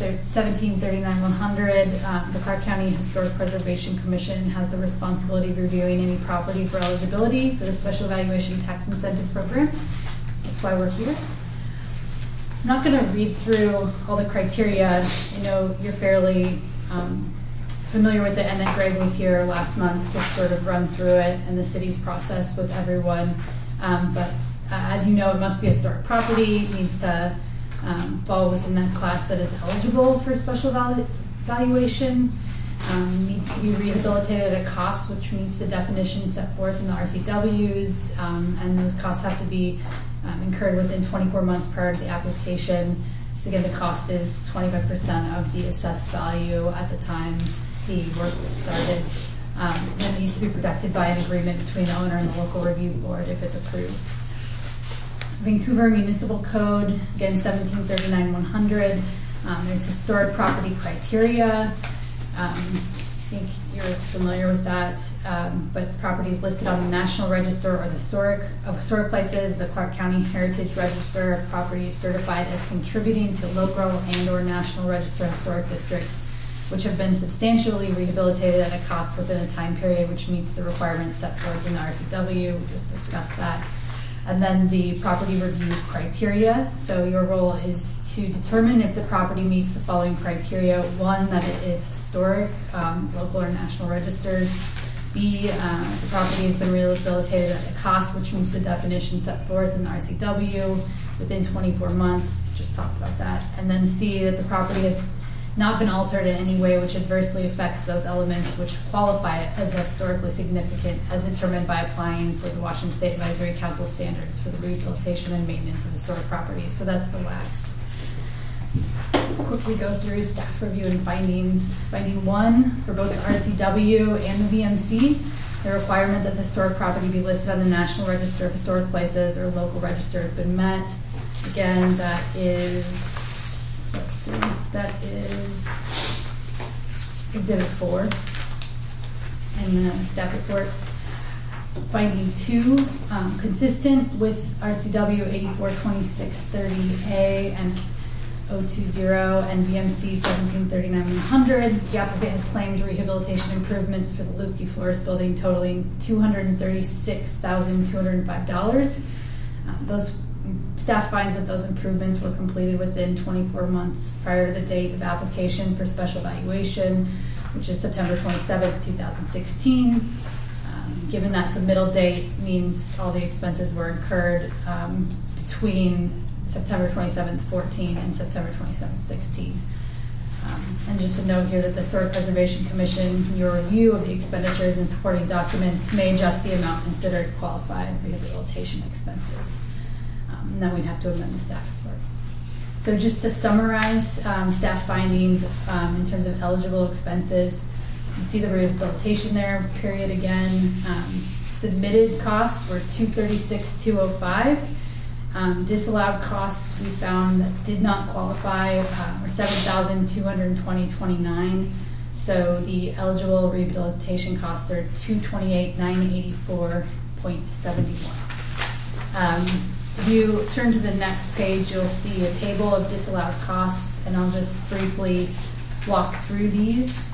1739-100, the Clark County Historic Preservation Commission has the responsibility of reviewing any property for eligibility for the Special Evaluation Tax Incentive Program. That's why we're here. I'm not going to read through all the criteria. I know you're fairly familiar with it, and that Greg was here last month to sort of run through it and the city's process with everyone. But as you know, it must be a historic property. It needs to fall within that class that is eligible for special valuation. Needs to be rehabilitated at a cost which meets the definition set forth in the RCWs, and those costs have to be incurred within 24 months prior to the application. So again, the cost is 25% of the assessed value at the time the work was started. And it needs to be protected by an agreement between the owner and the local review board if it's approved. Vancouver Municipal Code, again 1739-100. There's historic property criteria. I think you're familiar with that, but it's properties listed on the National Register or the Historic Places, the Clark County Heritage Register, properties certified as contributing to local and or National Register of Historic Districts, which have been substantially rehabilitated at a cost within a time period which meets the requirements set forth in the RCW. We just discussed that. And then the property review criteria. So your role is to determine if the property meets the following criteria. 1, that it is historic, local or national registers. B, the property has been rehabilitated at a cost which meets the definition set forth in the RCW within 24 months. Just talked about that. And then C, that the property has not been altered in any way which adversely affects those elements which qualify it as historically significant as determined by applying for the Washington State Advisory Council standards for the rehabilitation and maintenance of historic properties. So that's the WACs. Quickly go through staff review and findings. Finding 1, for both the RCW and the VMC, the requirement that the historic property be listed on the National Register of Historic Places or local register has been met. Again, that is Exhibit 4 in the staff report. Finding 2, consistent with RCW 842630A and 020 and VMC 1739-100, the applicant has claimed rehabilitation improvements for the Lukey Florist Building totaling $236,205. Those staff finds that those improvements were completed within 24 months prior to the date of application for special valuation, which is September 27, 2016. Given that submittal date means all the expenses were incurred between September 27th, 14 and September 27th, 16. And just a note here that the Historic Preservation Commission, your review of the expenditures and supporting documents may adjust the amount considered to qualify rehabilitation expenses. And then we'd have to amend the staff report. So just to summarize staff findings in terms of eligible expenses, you see the rehabilitation there, period again. submitted costs were $236,205. Disallowed costs we found that did not qualify were $7,220.29. So the eligible rehabilitation costs are $228,984.71. If you turn to the next page, you'll see a table of disallowed costs, and I'll just briefly walk through these.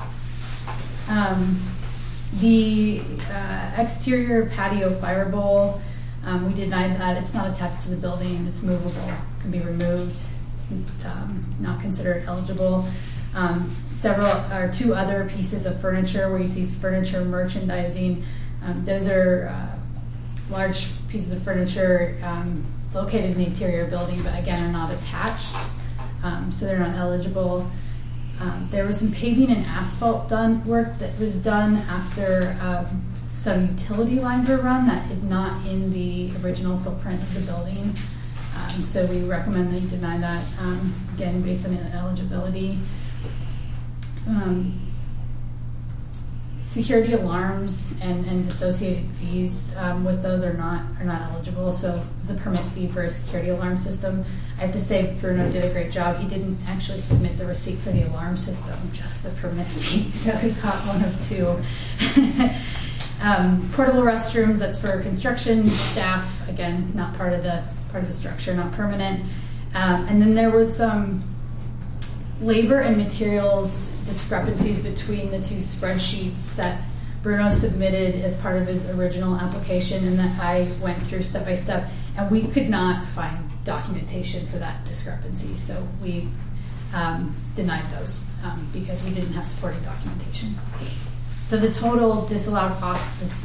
The exterior patio fire bowl, we denied that. It's not attached to the building. It's movable. It can be removed. It's not considered eligible. Two other pieces of furniture where you see furniture merchandising. Those are large pieces of furniture located in the interior building, but again are not attached, so they're not eligible. There was some paving and asphalt work that was done after some utility lines were run that is not in the original footprint of the building. So we recommend that you deny that, again, based on eligibility. Security alarms and associated fees with those are not eligible. So the permit fee for a security alarm system, I have to say Bruno did a great job. He didn't actually submit the receipt for the alarm system, just the permit fee. So he caught one of two. Portable restrooms, that's for construction staff. Again, not part of the structure, not permanent. And then there was some labor and materials discrepancies between the two spreadsheets that Bruno submitted as part of his original application, and that I went through step by step, and we could not find documentation for that discrepancy. So we denied those because we didn't have supporting documentation. So the total disallowed cost is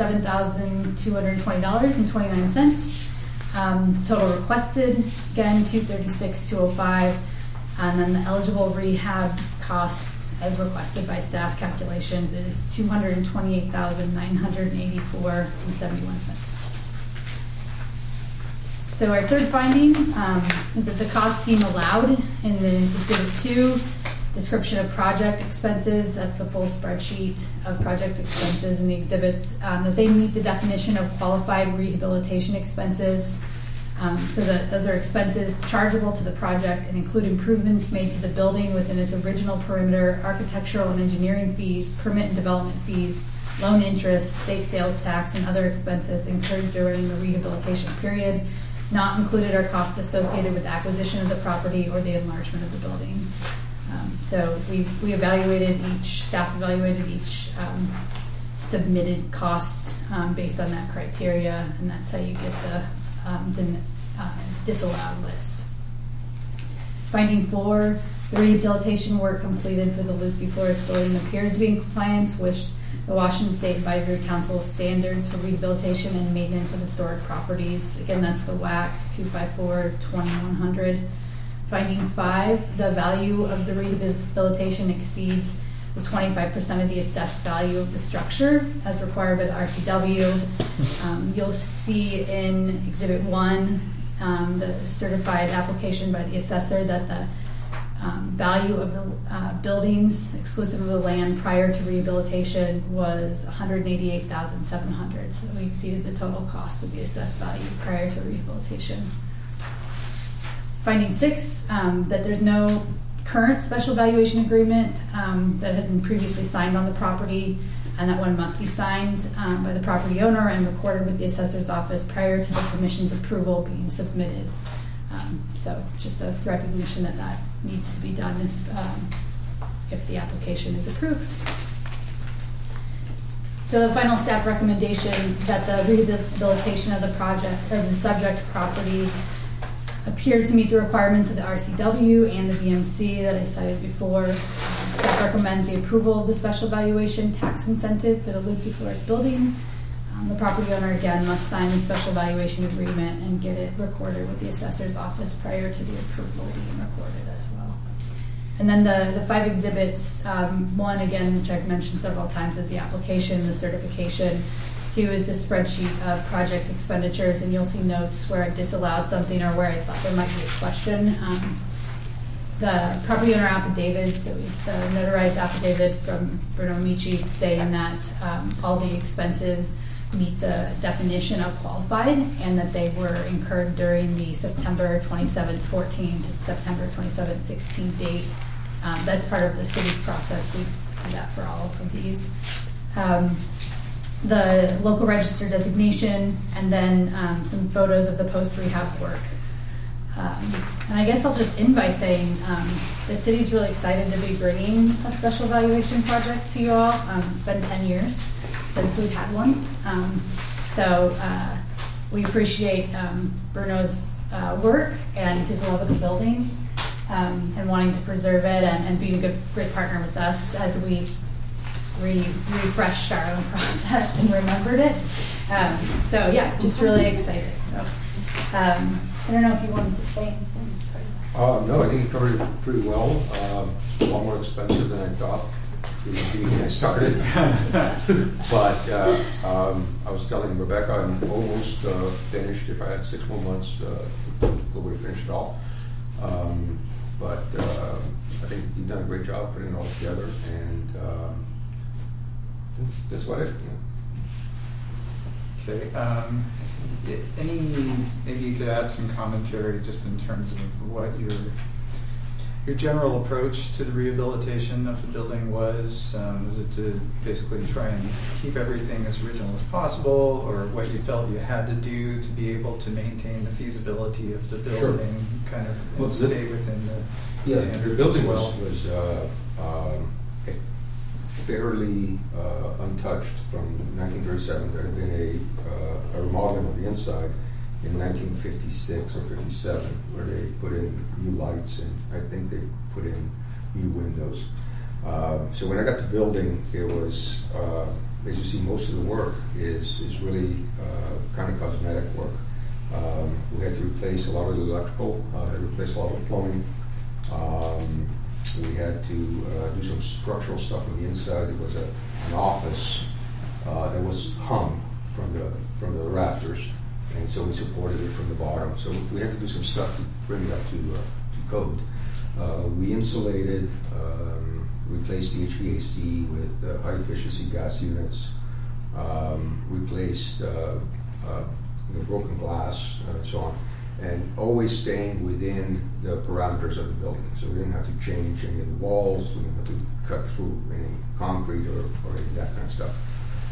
$7,220.29. Total requested, again, $236,205. And then the eligible rehab costs as requested by staff calculations is $228,984.71. So our third finding is that the cost being allowed in the Exhibit 2, description of project expenses, that's the full spreadsheet of project expenses in the exhibits, that they meet the definition of qualified rehabilitation expenses. So that those are expenses chargeable to the project and include improvements made to the building within its original perimeter, architectural and engineering fees, permit and development fees, loan interest, state sales tax, and other expenses incurred during the rehabilitation period. Not included are costs associated with acquisition of the property or the enlargement of the building. So we staff evaluated each submitted cost based on that criteria, and that's how you get the disallowed list. Finding 4, the rehabilitation work completed for the Luke B. Flores building appears to be in compliance with the Washington State Advisory Council standards for rehabilitation and maintenance of historic properties. Again, that's the WAC 254-2100. Finding 5, the value of the rehabilitation exceeds the 25% of the assessed value of the structure as required by the RCW. You'll see in Exhibit 1, the certified application by the assessor, that the value of the buildings exclusive of the land prior to rehabilitation was $188,700. So we exceeded the total cost of the assessed value prior to rehabilitation. Finding 6, that there's no current special valuation agreement that has been previously signed on the property, and that one must be signed by the property owner and recorded with the assessor's office prior to the commission's approval being submitted. So just a recognition that that needs to be done if the application is approved. So the final staff recommendation that the rehabilitation of the project or the subject property appears to meet the requirements of the RCW and the VMC that I cited before. Staff recommends the approval of the special valuation tax incentive for the Luke B. Flores building. The property owner, again, must sign the special valuation agreement and get it recorded with the assessor's office prior to the approval being recorded as well. And then the 5 exhibits, 1, again, which I've mentioned several times, is the application, the certification. 2 is the spreadsheet of project expenditures, and you'll see notes where I disallowed something or where I thought there might be a question. The property owner affidavit, so the notarized affidavit from Bruno Amici saying that all the expenses meet the definition of qualified, and that they were incurred during the September 27th, 14 to September 27th, 16 date. That's part of the city's process. We do that for all of these. The local register designation, and then some photos of the post-rehab work. And I guess I'll just end by saying the city's really excited to be bringing a special evaluation project to you all. It's been 10 years since we've had one. So we appreciate Bruno's work and his love of the building and wanting to preserve it and being a great partner with us as we refreshed our own process and remembered it. So yeah, just really excited. So I don't know if you wanted to say anything. No, I think you covered it pretty well. It's a lot more expensive than I thought when I started. But I was telling Rebecca I'm almost finished. If I had 6 more months, I would have finished it all. But I think you've done a great job putting it all together, and that's about it. Okay. Maybe you could add some commentary just in terms of what your general approach to the rehabilitation of the building was. Was it to basically try and keep everything as original as possible, or what you felt you had to do to be able to maintain the feasibility of the building, kind of, and stay within the standards the building as well? was fairly untouched from 1937. There had been a remodeling of the inside in 1956 or 57, where they put in new lights, and I think they put in new windows. So when I got the building, it was, as you see, most of the work is really kind of cosmetic work. We had to replace a lot of the electrical, replace a lot of the plumbing. We had to do some structural stuff on the inside. There was an office that was hung from the rafters, and so we supported it from the bottom. So we had to do some stuff to bring it up to code. We insulated, replaced the HVAC with high efficiency gas units, replaced broken glass, and so on. And always staying within the parameters of the building. So we didn't have to change any of the walls, we didn't have to cut through any concrete or any of that kind of stuff.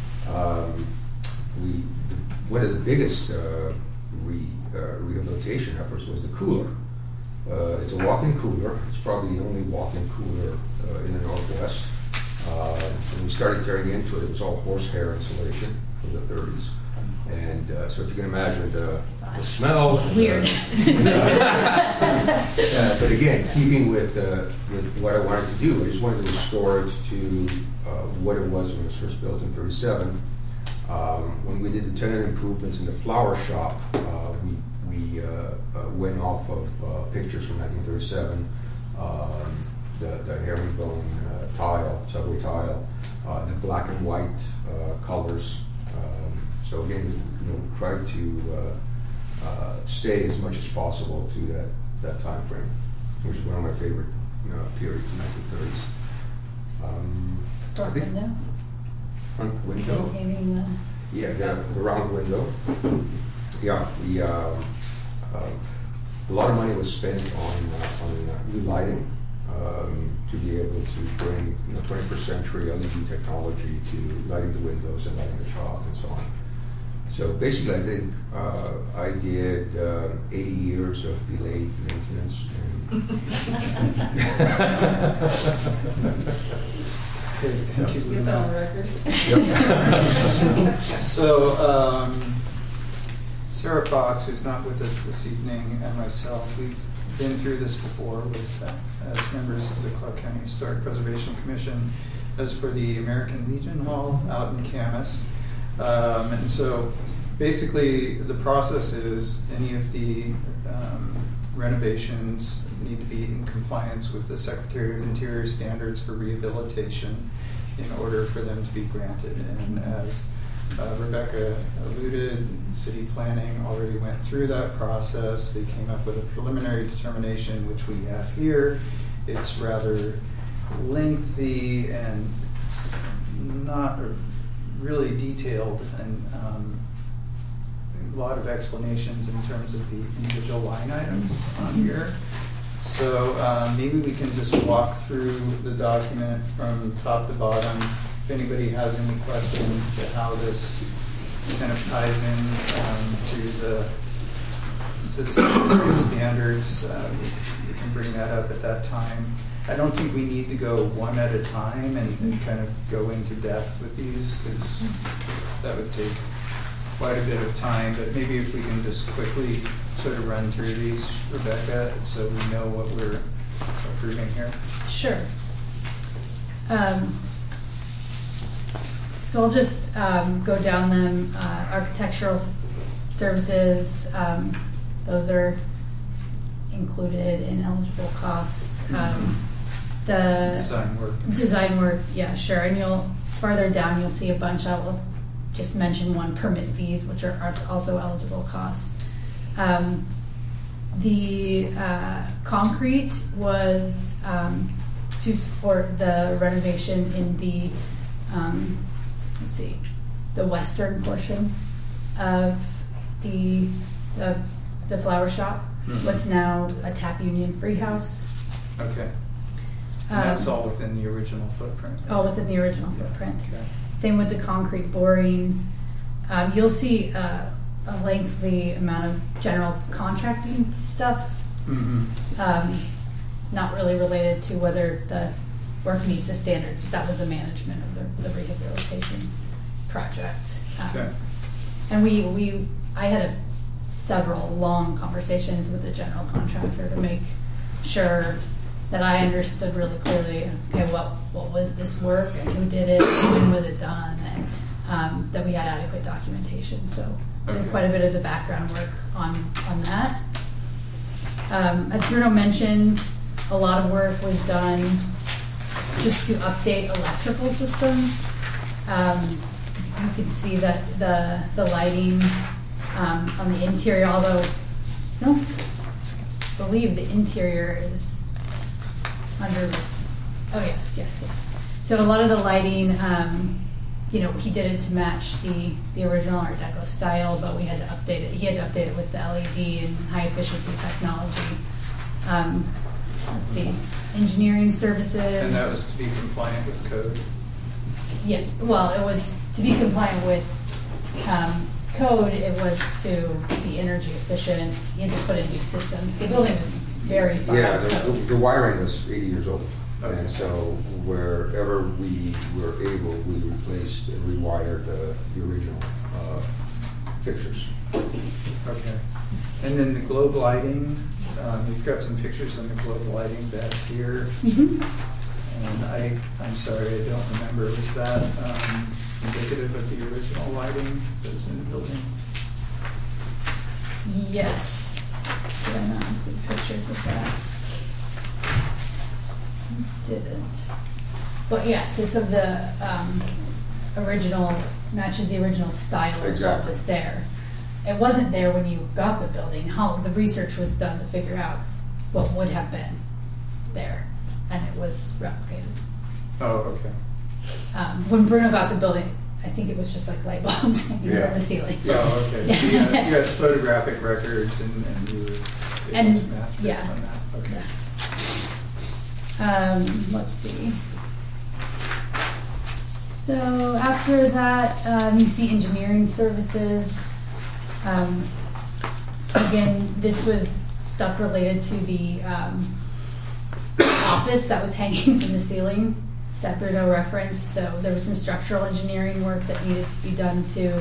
One of the biggest rehabilitation efforts was the cooler. It's a walk-in cooler. It's probably the only walk-in cooler in the Northwest. When we started tearing into it, it was all horsehair insulation from the 30s. And so if you can imagine the smell. Weird. But again, keeping with what I wanted to do, I just wanted to restore it to what it was when it was first built in 37. When we did the tenant improvements in the flower shop, we went off of pictures from 1937, the herringbone tile, subway tile, the black and white colors. So again, try to stay as much as possible to that time frame, which is one of my favorite periods in the 1930s. Front window. Front window. Maintaining Yeah, the round window. Yeah, a lot of money was spent on new lighting to be able to bring 21st century LED technology to lighting the windows and lighting the shop and so on. So basically, I think I did 80 years of delayed maintenance. Okay, thank you. Get that on record. Yep. So, Sarah Fox, who's not with us this evening, and myself, we've been through this before with as members of the Clark County Historic Preservation Commission, as for the American Legion Hall out in Camas. And so basically the process is any of the renovations need to be in compliance with the Secretary of Interior standards for rehabilitation in order for them to be granted. And as Rebecca alluded, city planning already went through that process. They came up with a preliminary determination, which we have here. It's rather lengthy and it's not really detailed and a lot of explanations in terms of the individual line items on here. So maybe we can just walk through the document from top to bottom. If anybody has any questions to how this kind of ties in to the secretary standards, we can bring that up at that time. I don't think we need to go one at a time and kind of go into depth with these, because that would take quite a bit of time. But maybe if we can just quickly sort of run through these, Rebecca, so we know what we're approving here. Sure. So I'll just go down them. Architectural services, those are included in eligible costs. The design work, yeah, sure. And farther down you'll see a bunch. I will just mention one: permit fees, which are also eligible costs. The concrete was to support the renovation in the the western portion of the flower shop. What's now a Tap Union Free House. Okay. And that was all within the original footprint. Right? All within the original footprint. Okay. Same with the concrete boring. You'll see a lengthy amount of general contracting stuff. Not really related to whether the work meets the standards. That was the management of the rehabilitation project. Okay. And I had several long conversations with the general contractor to make sure that I understood really clearly, okay, what was this work and who did it, and when was it done, and that we had adequate documentation. So there's quite a bit of the background work on that. As Bruno mentioned, a lot of work was done just to update electrical systems. You can see that the lighting on the interior, although I don't believe the interior is under, yes. So a lot of the lighting, he did it to match the original Art Deco style, but we had to update it. He had to update it with the LED and high efficiency technology. Let's see, engineering services. And that was to be compliant with code? Yeah, well, it was to be compliant with code. It was to be energy efficient. He had to put in new systems. The building was very far. Yeah, the wiring was 80 years old. Okay. And so wherever we were able, we replaced and rewired the original fixtures. Okay. And then the globe lighting, you've got some pictures on the globe lighting back here. And I'm sorry, I don't remember. Was that indicative of the original lighting that was in the building? Yes. Did I not include pictures of that? Didn't. But yes, it's of the original, matches the original style of what was there. It wasn't there when you got the building. The research was done to figure out what would have been there, and it was replicated. Oh, okay. When Bruno got the building, I think it was just like light bulbs hanging from the ceiling. Yeah, okay. So you had photographic records and you were able to match based on that. Okay. Yeah. Let's see. So after that, you see engineering services. Again, this was stuff related to the office that was hanging from the ceiling that Bruno referenced. So there was some structural engineering work that needed to be done to,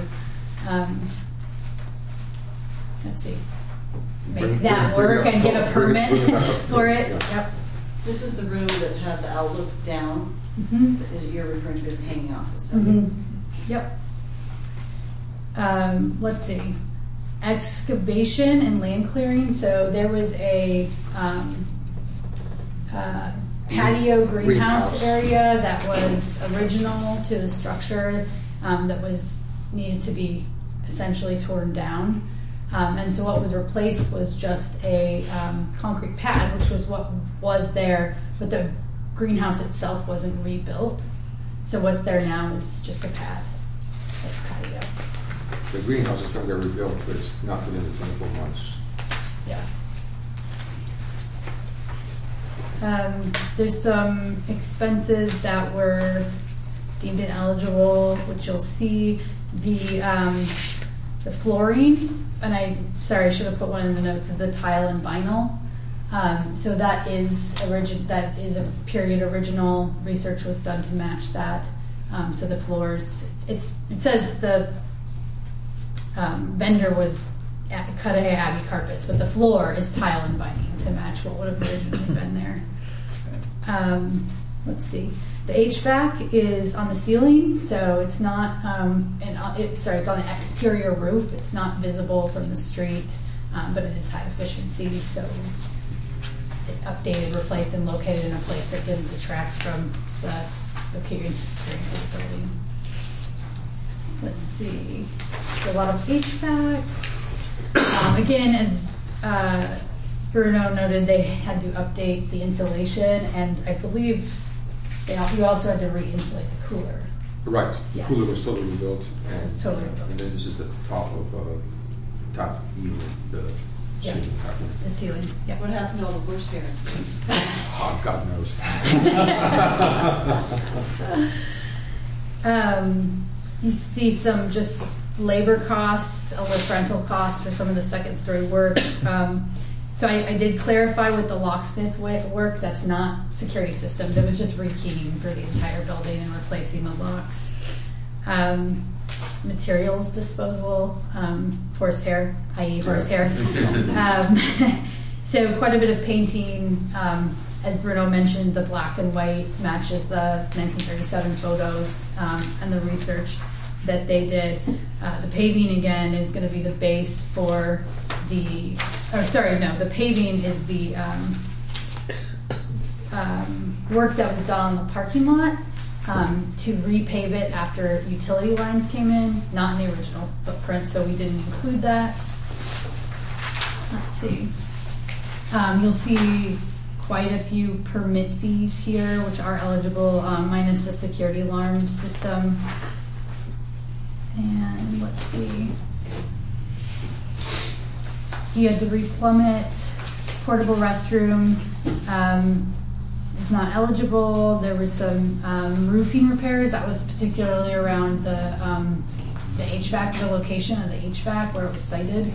make that work and get a permit for it. Yep. This is the room that had the outlook down. Is it you're referring to as the hanging office? Yep. Let's see. Excavation and land clearing. So there was a patio greenhouse area that was original to the structure that was needed to be essentially torn down. And so what was replaced was just a concrete pad, which was what was there, but the greenhouse itself wasn't rebuilt. So what's there now is just a pad. patio. The greenhouse is going to get rebuilt, but it's not within the 24 months. Yeah. There's some expenses that were deemed ineligible, which you'll see. The flooring, and I should have put one in the notes, is the tile and vinyl. So that is a period original research was done to match that. So the floors, it says the vendor was Cudahy Abbey carpets, but the floor is tile and vinyl to match what would have originally been there. Let's see. The HVAC is on the ceiling, so it's not. It's on the exterior roof. It's not visible from the street, but it is high efficiency. So it was updated, replaced, and located in a place that didn't detract from the period experience of the building. Let's see. So a lot of HVAC. Again, as Bruno noted, they had to update the insulation, and I believe you also had to re-insulate the cooler. Right. Yes. The cooler was totally rebuilt. It's totally rebuilt. And then this is the top of top view of the ceiling. The ceiling. Yeah. What happened to all the horsehair? Oh, God knows. You see some just labor costs, a lift rental cost for some of the second story work. So I did clarify with the locksmith work, that's not security systems. It was just rekeying for the entire building and replacing the locks. Materials disposal, horsehair, i.e. horsehair. So quite a bit of painting. As Bruno mentioned, the black and white matches the 1937 photos and the research that they did. The paving again is going to be the base for the paving is the work that was done on the parking lot to repave it after utility lines came in, not in the original footprint, so we didn't include that. Let's see. You'll see quite a few permit fees here, which are eligible, minus the security alarm system. And let's see. You had to replummet, portable restroom is not eligible. There was some roofing repairs that was particularly around the HVAC, the location of the HVAC where it was sited.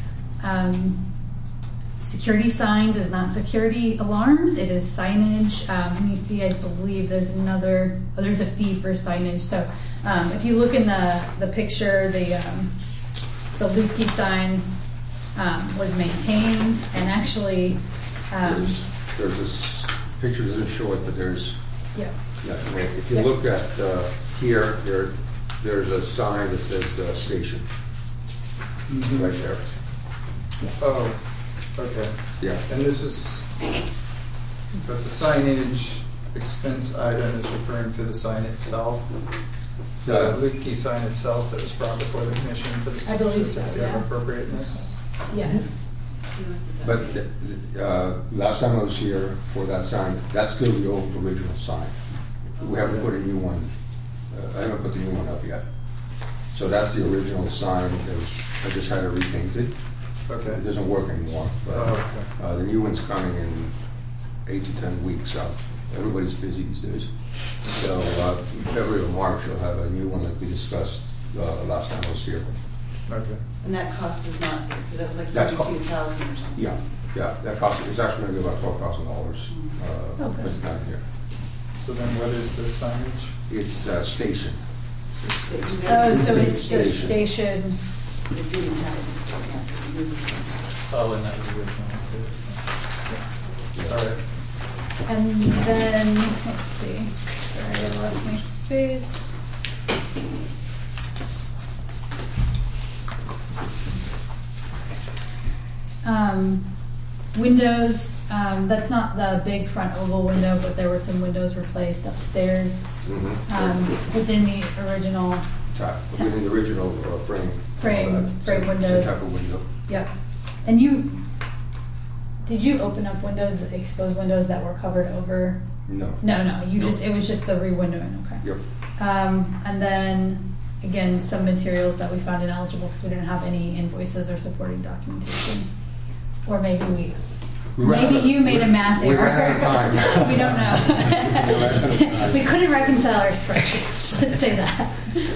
Security signs is not security alarms, it is signage. And you see, I believe there's a fee for signage. So if you look in the picture, the Lukey sign was maintained, and actually there's this picture doesn't show it, but there's if you look at here, there's a sign that says station right there. Oh, okay. Yeah. And this is, but the signage expense item is referring to the sign itself. The Lukey sign itself that was brought before the commission for the certificate of appropriateness. Yes. But last time I was here for that sign, that's still the old original sign. We haven't put a new one. I haven't put the new one up yet. So that's the original sign. I just had it repainted. Okay. It doesn't work anymore. But the new one's coming in 8 to 10 weeks. Everybody's busy these days. So February or March, you'll have a new one like we discussed last time I was here. Okay. And that cost is not here, because that was like $32,000 or something. Yeah, that cost is actually going to be about $12,000. But it's not here. So then what is this signage? It's station. Oh, so it's just station. Oh, and that was the original one too. All right. And then, let's see. Sorry, I lost my space. Windows, that's not the big front oval window, but there were some windows replaced upstairs within the original within the original frame windows. Type of window. Yep. And did you open up windows, exposed windows that were covered over? No. No. It was just the re-windowing. Okay. Yep. And then again, some materials that we found ineligible because we didn't have any invoices or supporting documentation. Or maybe you made a math we error. ran out of time. We don't know. We couldn't reconcile our spreadsheets. Let's say that.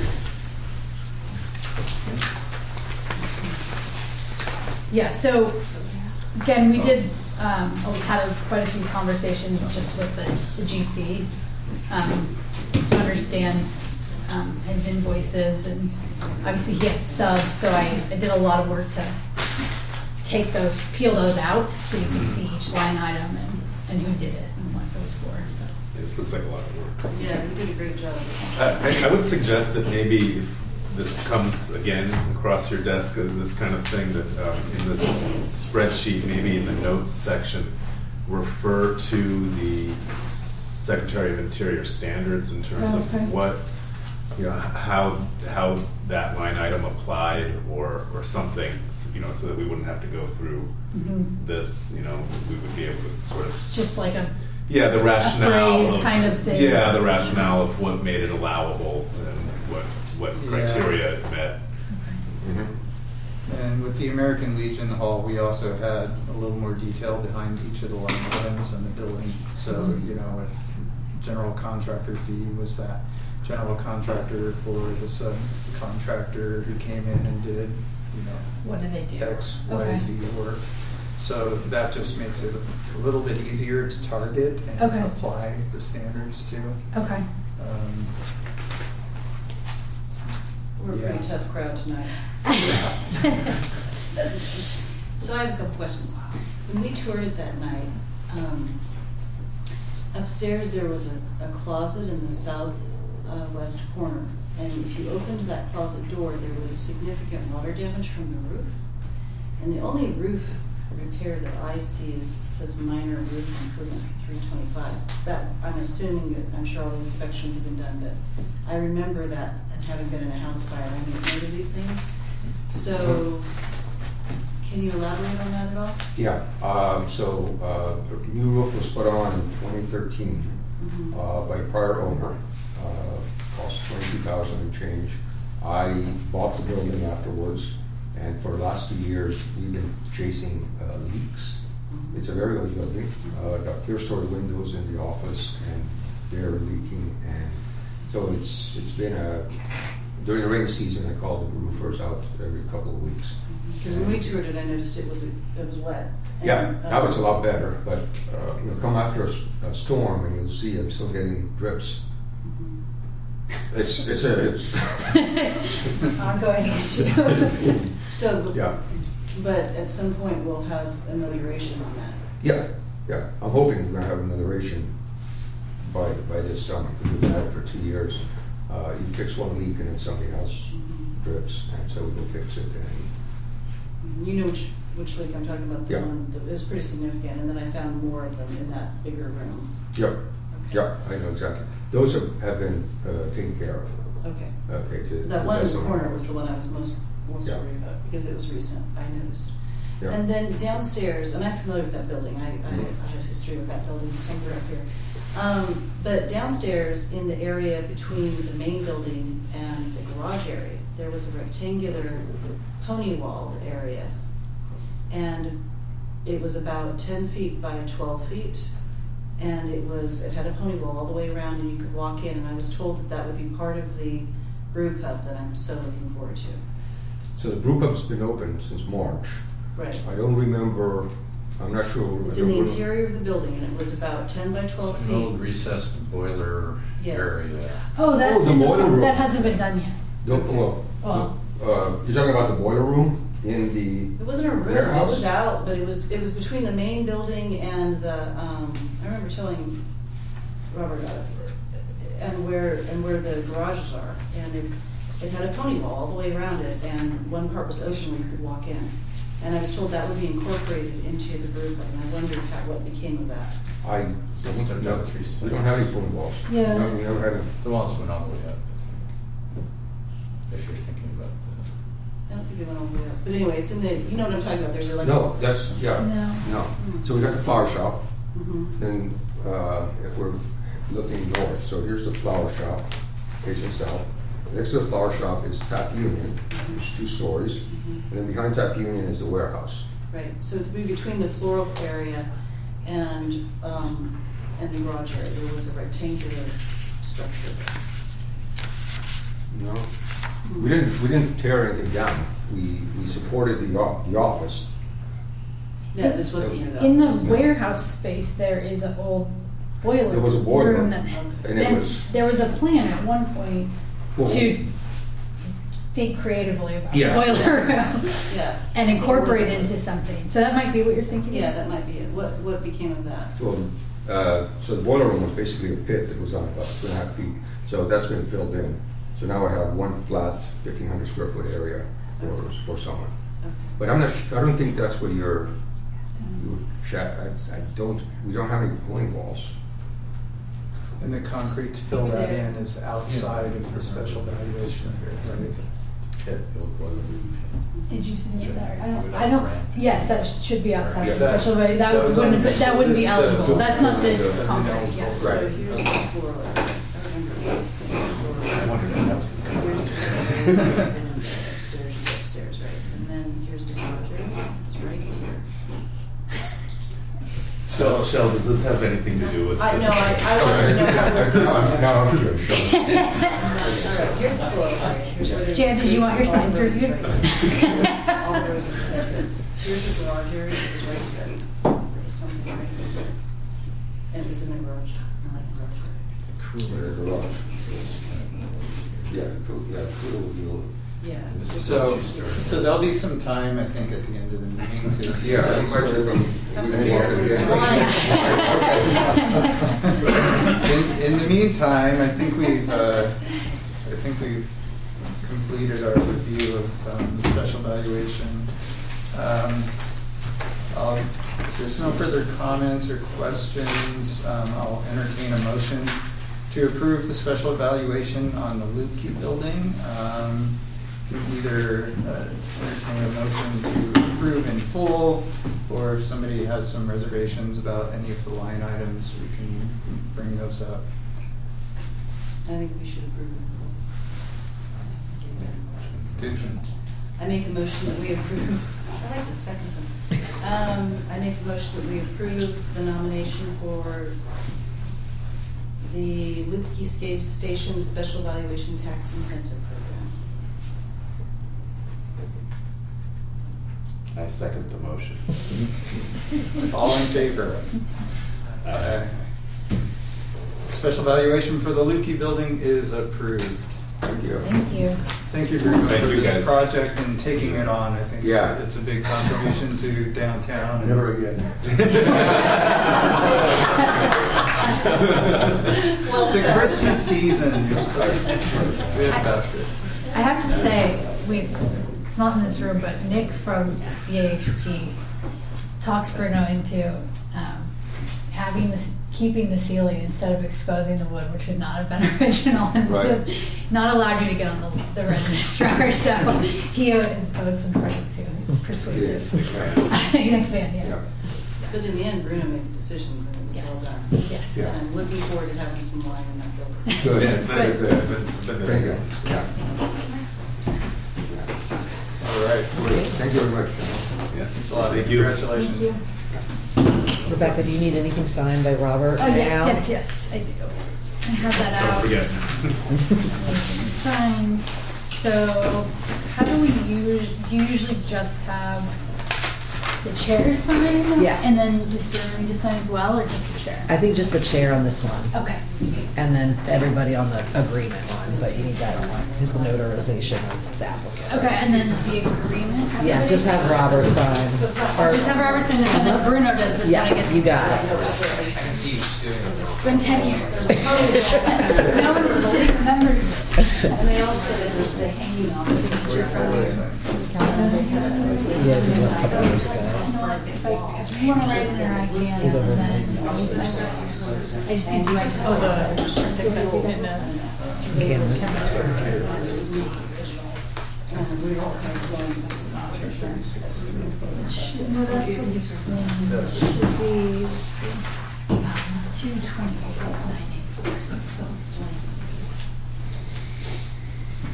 Yeah, so again, we did had quite a few conversations just with the GC to understand his invoices, and obviously he had subs, so I did a lot of work to peel those out so you can see each line item and who did it and what it was for. So. This looks like a lot of work. Yeah, you did a great job. I would suggest that maybe if this comes again across your desk, this kind of thing, that in this spreadsheet, maybe in the notes section, refer to the Secretary of Interior standards in terms of what, how that line item applied or something, so that we wouldn't have to go through this, we would be able to sort of just like the rationale phrase kind of thing. Yeah, the rationale of what made it allowable and what criteria it met. And with the American Legion Hall, we also had a little more detail behind each of the line items and the billing. So, if general contractor fee was that general contractor for the subcontractor who came in and did, what did they do? X, Y, Z work. So that just makes it a little bit easier to target and apply the standards to. Okay. We're a pretty tough crowd tonight. So I have a couple questions. When we toured it that night, upstairs there was a closet in the southwest corner, and if you opened that closet door, there was significant water damage from the roof. And the only roof repair that I see says minor roof improvement for 325. That I'm assuming that I'm sure all the inspections have been done, but I remember that, and having been in a house fire, I remember these things. So, can you elaborate on that at all? Yeah. The new roof was put on in 2013 by a prior owner. Cost $22,000 and change. I bought the building afterwards, and for the last 2 years we've been chasing leaks. It's a very old building. Got clear story windows in the office, and they're leaking. And so it's been during the rainy season, I call the roofers out every couple of weeks. Because when we toured it, I noticed it was wet. And, now it's a lot better. But come after a storm, and you'll see I'm still getting drips. It's ongoing issue. But at some point we'll have amelioration on that. Yeah. I'm hoping we're going to have amelioration by this summer. We've been at it for 2 years. You fix one leak and then something else drips, and so we'll fix it. And you know which leak I'm talking about? The one that was pretty significant, and then I found more of them in that bigger room. Yep. Yeah, I know exactly. Those have been taken care of. Okay. That one in the corner was the one I was most worried about because it was recent, I noticed. Yeah. And then downstairs, and I'm familiar with that building. I have a history with that building. I grew up here. But downstairs, in the area between the main building and the garage area, there was a rectangular pony walled area, and it was about 10 feet by 12 feet. And it had a pony wall all the way around, and you could walk in. And I was told that would be part of the brew pub that I'm so looking forward to. So the brew pub's been open since March. Right. I don't remember. I'm not sure. It's in the interior of the building, and it was about 10 by 12 feet. An old recessed boiler area. Oh, that's the boiler room. That hasn't been done yet. You're talking about the boiler room in the. It wasn't a room. warehouse? It was out, but it was between the main building and the. I remember telling Robert about it, and where the garages are, and it had a pony wall all the way around it, and one part was open where you could walk in. And I was told that would be incorporated into the brew pub, and I wondered what became of that. I don't know. We don't have any pony walls. Yeah. No, we never had it. The walls went all the way up, I think. If you're thinking about that. I don't think they went all the way up. But anyway, it's in the, you know what I'm talking about. There's like No, that's, No. So we got the flower shop. Mm-hmm. And if we're looking north, so here's the flower shop facing south. Next to the flower shop is Tap Union, which is 2 stories, and then behind Tap Union is the warehouse. Right, so it's between the floral area and the garage area, there was a rectangular structure there. No, we didn't tear anything down. We supported the office. Yeah, this wasn't near the In the office. warehouse space, there is an old boiler. There was a boiler, room that, and it and was- there was a plan at one point Well, to think creatively about Yeah. boiler room Yeah. and incorporate it It wasn't- into something. So that might be what you're thinking. Yeah, that might be it. What became of that? Well, so the boiler room was basically a pit that was on about 2.5 feet. So that's been filled in. So now I have one flat 1,500 square foot area for someone. Okay. But I don't think that's what your shack. We don't have any pulling walls. And the concrete to fill that in is outside of the special valuation right? Did you submit that? I don't. Yes, that should be outside of the Yeah. special value. That was on wouldn't the that wouldn't be list of- eligible. That's not this of contract. Yeah. ineligible. Right. So here's the floral area. I wondered if that was going to come Here's up. the upstairs, you go upstairs, right? And then here's the garage area. It's right here. So, Shell, does this have anything to do with I this? know, I wanted to know what was No, done. I'm sure. All right, here's the floral area. Here's where there's- Jan, did you want your all signs those reviewed? right there. All those is right there. Here's the garage area, it was right here. There's something right here. And it was in the garage, I like the garage area. The garage. Yeah, cooler will be a little. Yeah. So there'll be some time, I think, at the end of the meeting to Yeah, discuss I where think in the meantime, I think we've completed our review of the special valuation. If there's no further comments or questions, I'll entertain a motion to approve the special evaluation on the Lupke building. You can either entertain a motion to approve in full, or if somebody has some reservations about any of the line items, we can bring those up. I think we should approve it. I make a motion that we approve. I like to second them. I make a motion that we approve the nomination for the Lupke Station Special Valuation Tax Incentive Program. I second the motion. All in favor? Special valuation for the Lupke building is approved. Thank you. Thank you. Thank you very much Thank for you, this guys. project and taking it on. I think Yeah. it's a big contribution to downtown. Never again. It's the Christmas season. You're supposed to be good about this. I have to say, it's not in this room, but Nick from DAHP talked Bruno into keeping the ceiling instead of exposing the wood, which would not have been original and would have not allowed you to get on the registrar. So he owed some credit too. He's persuasive. Nick Van, yeah. But in the end, Bruno made the decisions and it was Yes. well done. Yes. And I'm looking forward to having some wine in that building. Good. Yeah, it's nice. Thank you. Yeah. All right. Thank you very much. Yeah, thanks a lot. Thank you. Congratulations. Thank you. Rebecca, do you need anything signed by Robert Oh, now? yes, I do. I have that Don't out. forget. Signed. So, how do we use? Do you usually just have the chair sign? Yeah. And then does Jeremy just sign as well, or just the chair? I think just the chair on this one, Okay. and then everybody on the agreement one, but you need that one, the notarization of the applicant. Okay, and then the agreement. Yeah, just have Robert sign. Just have Robert sign this, and then Bruno does this Yeah, when it gets. you got it. It's been 10 years. No one in the city remembers. And they also did the hanging on the signature from Yeah, we did a couple of years ago. If you want to write it in, I can, and then you sign it. I just need to write. Oh, we all kind of going. No, that's what it should be. 224, 984, something.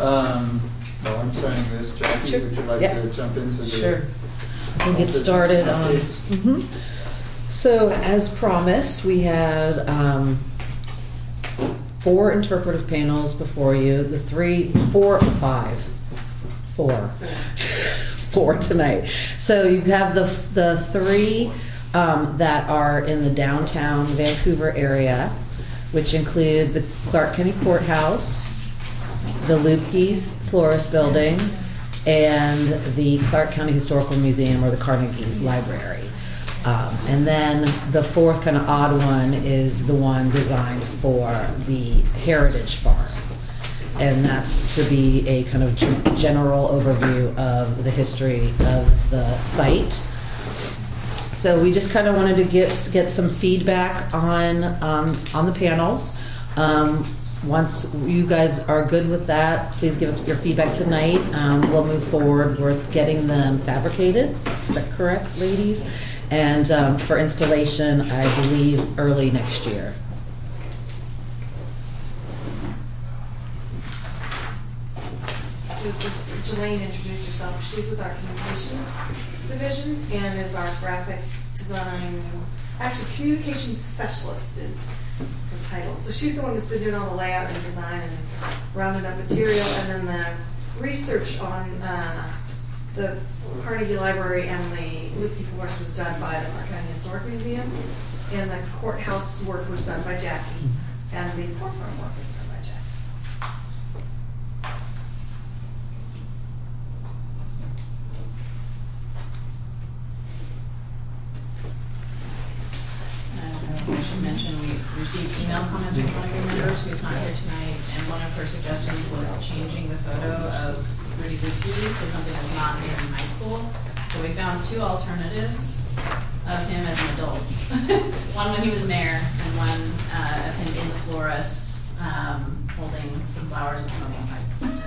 While I'm signing this, Jackie, Sure. would you like Yeah. to jump into the Sure. We'll get business started on. updates? So, as promised, we had 4 interpretive panels before you. The 4 tonight. So you have the 3 that are in the downtown Vancouver area, which include the Clark County Courthouse, the Lupke Flores Building, and the Clark County Historical Museum or the Carnegie Library. And then the 4th kind of odd one is the one designed for the Heritage Farm. And that's to be a kind of general overview of the history of the site. So we just kind of wanted to get some feedback on the panels. Once you guys are good with that, please give us your feedback tonight. We'll move forward with getting them fabricated. Is that correct, ladies? And for installation, I believe early next year. Jelaine introduced herself. She's with our communications division and is our graphic design, actually communications specialist is the title. So she's the one that's been doing all the layout and design and rounding up material, and then the research on the Carnegie Library and the Lupke Forest was done by the Clark County Historic Museum, and the courthouse work was done by Jackie, and the Port Farm work was done by Jackie. I should mention we received email comments from one of your members who's not here tonight, and one of her suggestions was changing the photo of Rudy Lupke to something that's not made in high school. So we found 2 alternatives of him as an adult. One when he was mayor, and one of him in the florist holding some flowers and smoking a pipe.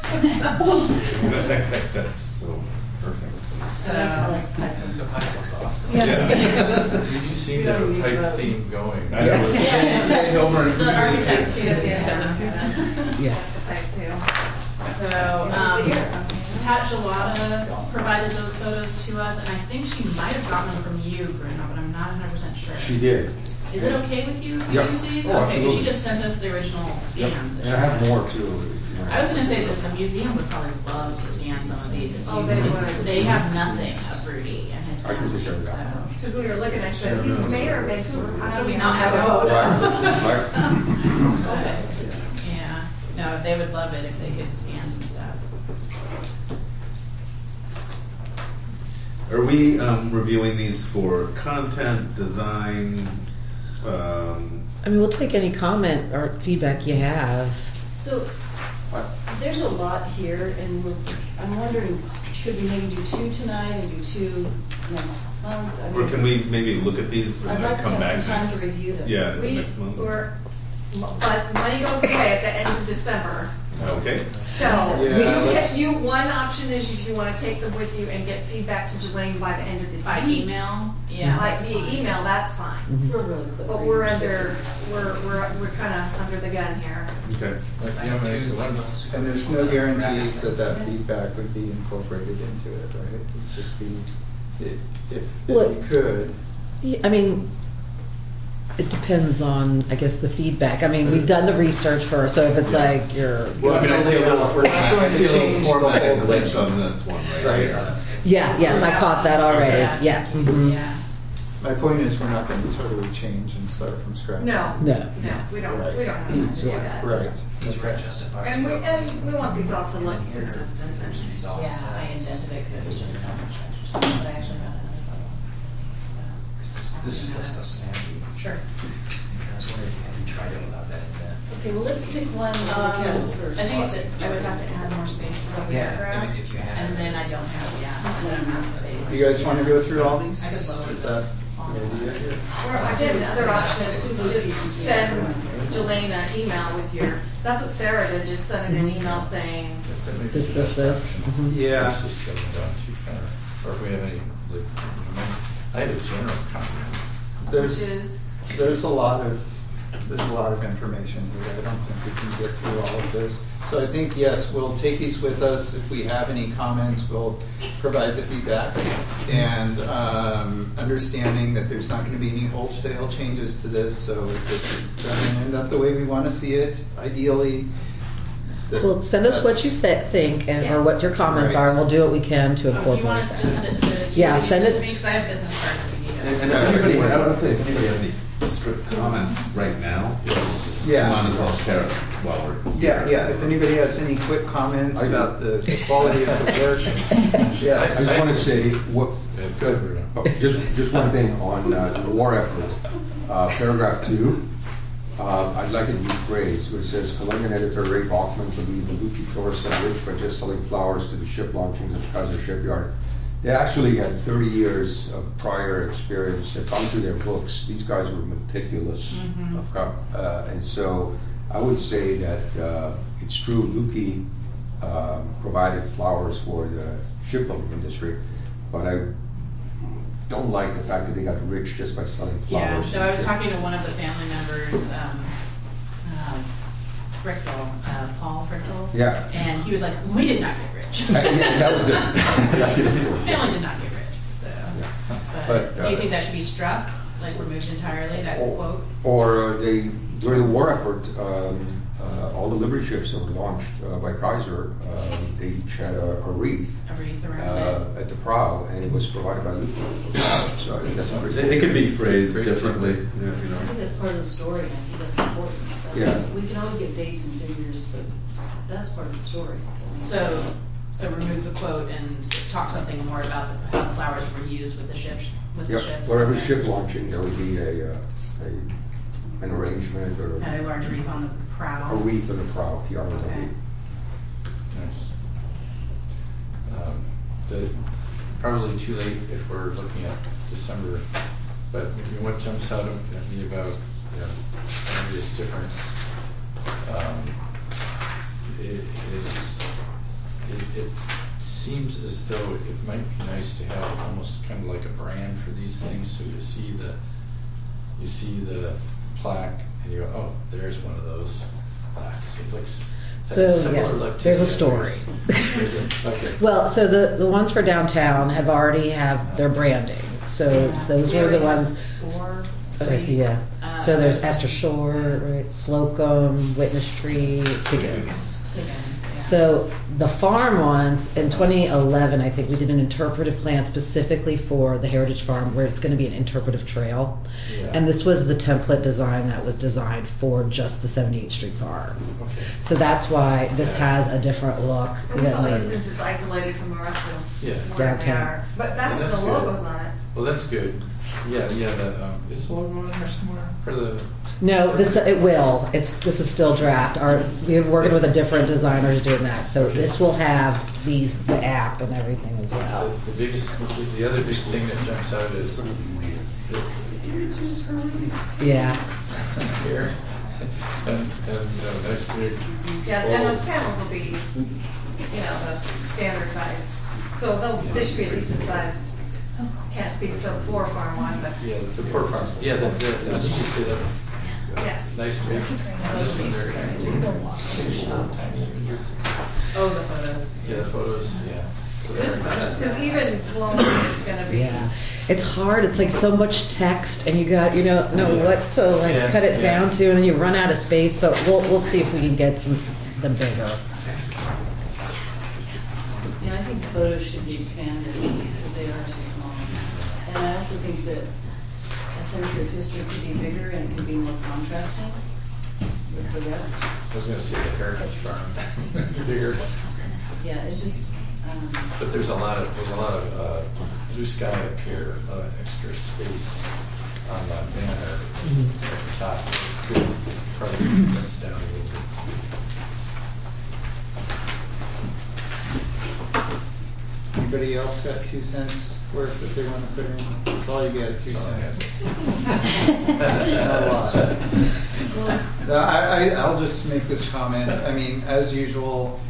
That's so perfect. So, The pipe was awesome. You just seem to have a pipe theme going. I know. the architect too. Yeah. So, Pat Gelada provided those photos to us, and I think she might have gotten them from you, Bruno, but I'm not 100% sure. She did. Is it okay with you if we Yep. use these? Oh, Okay, because absolutely. she just sent us the original scans. And I have more too. I was going to say that the museum would probably love to scan some of these. If Oh, you- they would. They have nothing of Rudy and his I can family. take care of that. So. Because we were looking, I said, he's mayor of Vancouver. How How can do we not have a photo? But, yeah. No, they would love it if they could scan some stuff. Are we reviewing these for content, design? I mean, we'll take any comment or feedback you have. So, there's a lot here, and I'm wondering, should we maybe do 2 tonight and do 2 next month? I Or can we maybe look at these and I'd then like to come have back some time next? to review them. Yeah, We next month. but money goes away at the end of December. Okay. So, let's- one option is if you want to take them with you and get feedback to Jelaine by the end of this By week. email? Yeah. Like that's via fine. email, that's fine. We're really quick. But we're kind of under the gun here. Okay. And there's no guarantees that feedback would be incorporated into it, right? It would just be, if Well- you could. Yeah, I mean, it depends on, I guess, the feedback. I mean, we've done the research first, so if it's like you're... Well, I mean, I see a little, We're not going to change the formatting whole glitch thing. on this one right Right. here. Yeah, yes, I caught that already. Yeah. Yeah. Mhm. Yeah. My point is, we're not going to totally change and start from scratch. No, No. we don't have time to do that. Right. Okay. And we want these all to look consistent. Yeah, I indented it because it was just so much extra stuff, but I actually got another photo. So, This is the substantive. Sure. I was wondering if you tried it without that in there. Okay, well, let's pick one and look at it first. I think that I would have to add more space for the Yeah, paragraphs, if you have and then I don't have, I don't have space. You guys want to go through all these? I could lower Is that Or again, the other option is to just send Jelaine an email with your, that's what Sarah did, just send an email saying, This. Mhm. Yeah. Let's just go down too far. Or if we have any, I have a general comment. which is, There's a lot of there's a lot of information here. I don't think we can get through all of this. So I think, yes, we'll take these with us. If we have any comments, we'll provide the feedback. And understanding that there's not going to be any wholesale changes to this, so if it doesn't end up the way we want to see it, ideally. Well, send us what you think or what your comments are, and we'll do what we can to incorporate You want us to send it to you? Yeah, send it to me because I have business cards if you need it. And if anybody, I would say if anybody has any strict comments right now, Yeah. might as well share it while we're Yeah. If anybody has any quick comments about the quality of the work, yes. I just want to say what. Good, Bruno. Just one thing on the war effort. Paragraph 2. I'd like it to be phrased, where it says, Colombian editor Ray Bachman believed the Lupi florists are rich by just selling flowers to the ship launchings of Kaiser Shipyard. They actually had 30 years of prior experience. They've gone through their books. These guys were meticulous. And so I would say that it's true Lupi provided flowers for the shipbuilding industry, but I don't like the fact that they got rich just by selling flowers. Yeah, so I was talking to one of the family members, Frickle, Paul Frickle. Yeah. And he was like, we did not get rich. Yeah, that was it. Family did not get rich. So, but do you think that should be struck, like removed entirely, that quote? Or during the war effort, all the Liberty ships that were launched by Kaiser, they each had a wreath. A wreath around at the prow, and it was provided by Lupi. So I think that's a pretty. It could be phrased differently. Yeah, I think that's part of the story, and I think that's important. Yeah. We can always get dates and figures, but that's part of the story. So remove the quote and talk something more about how the flowers were used with the ships. Yep. For every ship launching, there would be an arrangement or Had a large wreath on the prow. a wreath on the prow. Okay. Nice. Probably too late if we're looking at December, but what jumps out at me about this difference it seems as though it might be nice to have almost kind of like a brand for these things, so you see the plaque and you go, oh, there's one of those plaques. It looks there's a story. Okay. Well, so the ones for downtown have their branding. So those were the ones. So there's Astor Shore, right, Slocum, Witness Street, Higgins. So the farm ones, in 2011, I think we did an interpretive plan specifically for the Heritage Farm where it's going to be an interpretive trail. Yeah. And this was the template design that was designed for just the 78th Street Farm. Okay. So that's why this has a different look. Since it's isolated from the rest of downtown. But that's the logos on it. Well, that's good. Yeah. Is the logo on there somewhere? No, it will. This is still draft. We're working with a different designers doing that, so this will have the app and everything as well. The other big thing that jumps out is here and nice big. Yeah, and those panels will be, the standard size. So they should be a decent size. Can't speak for the floor farm one, but the floor farm. Yeah, I think you see that. Yeah. Nice big. This one there, tiny images. Oh, the photos. Yeah, the photos. Yeah. So because even glowing is going to be. Yeah, it's hard. It's like so much text, and you got know what to cut it down to, and then you run out of space. But we'll see if we can get them bigger. Yeah, I think photos should be expanded because they are too small. And I also think that a century of history could be bigger and it could be more contrasting with the rest. I was going to say the Heritage Farm bigger. Yeah, it's just. But there's a lot of blue sky up here, a lot of extra space on that banner at the top. Could probably press down a little bit. Anybody else got 2 cents worth that they want to put in? That's all you get, 2 cents. That's not a lot. I'll just make this comment. I mean, as usual,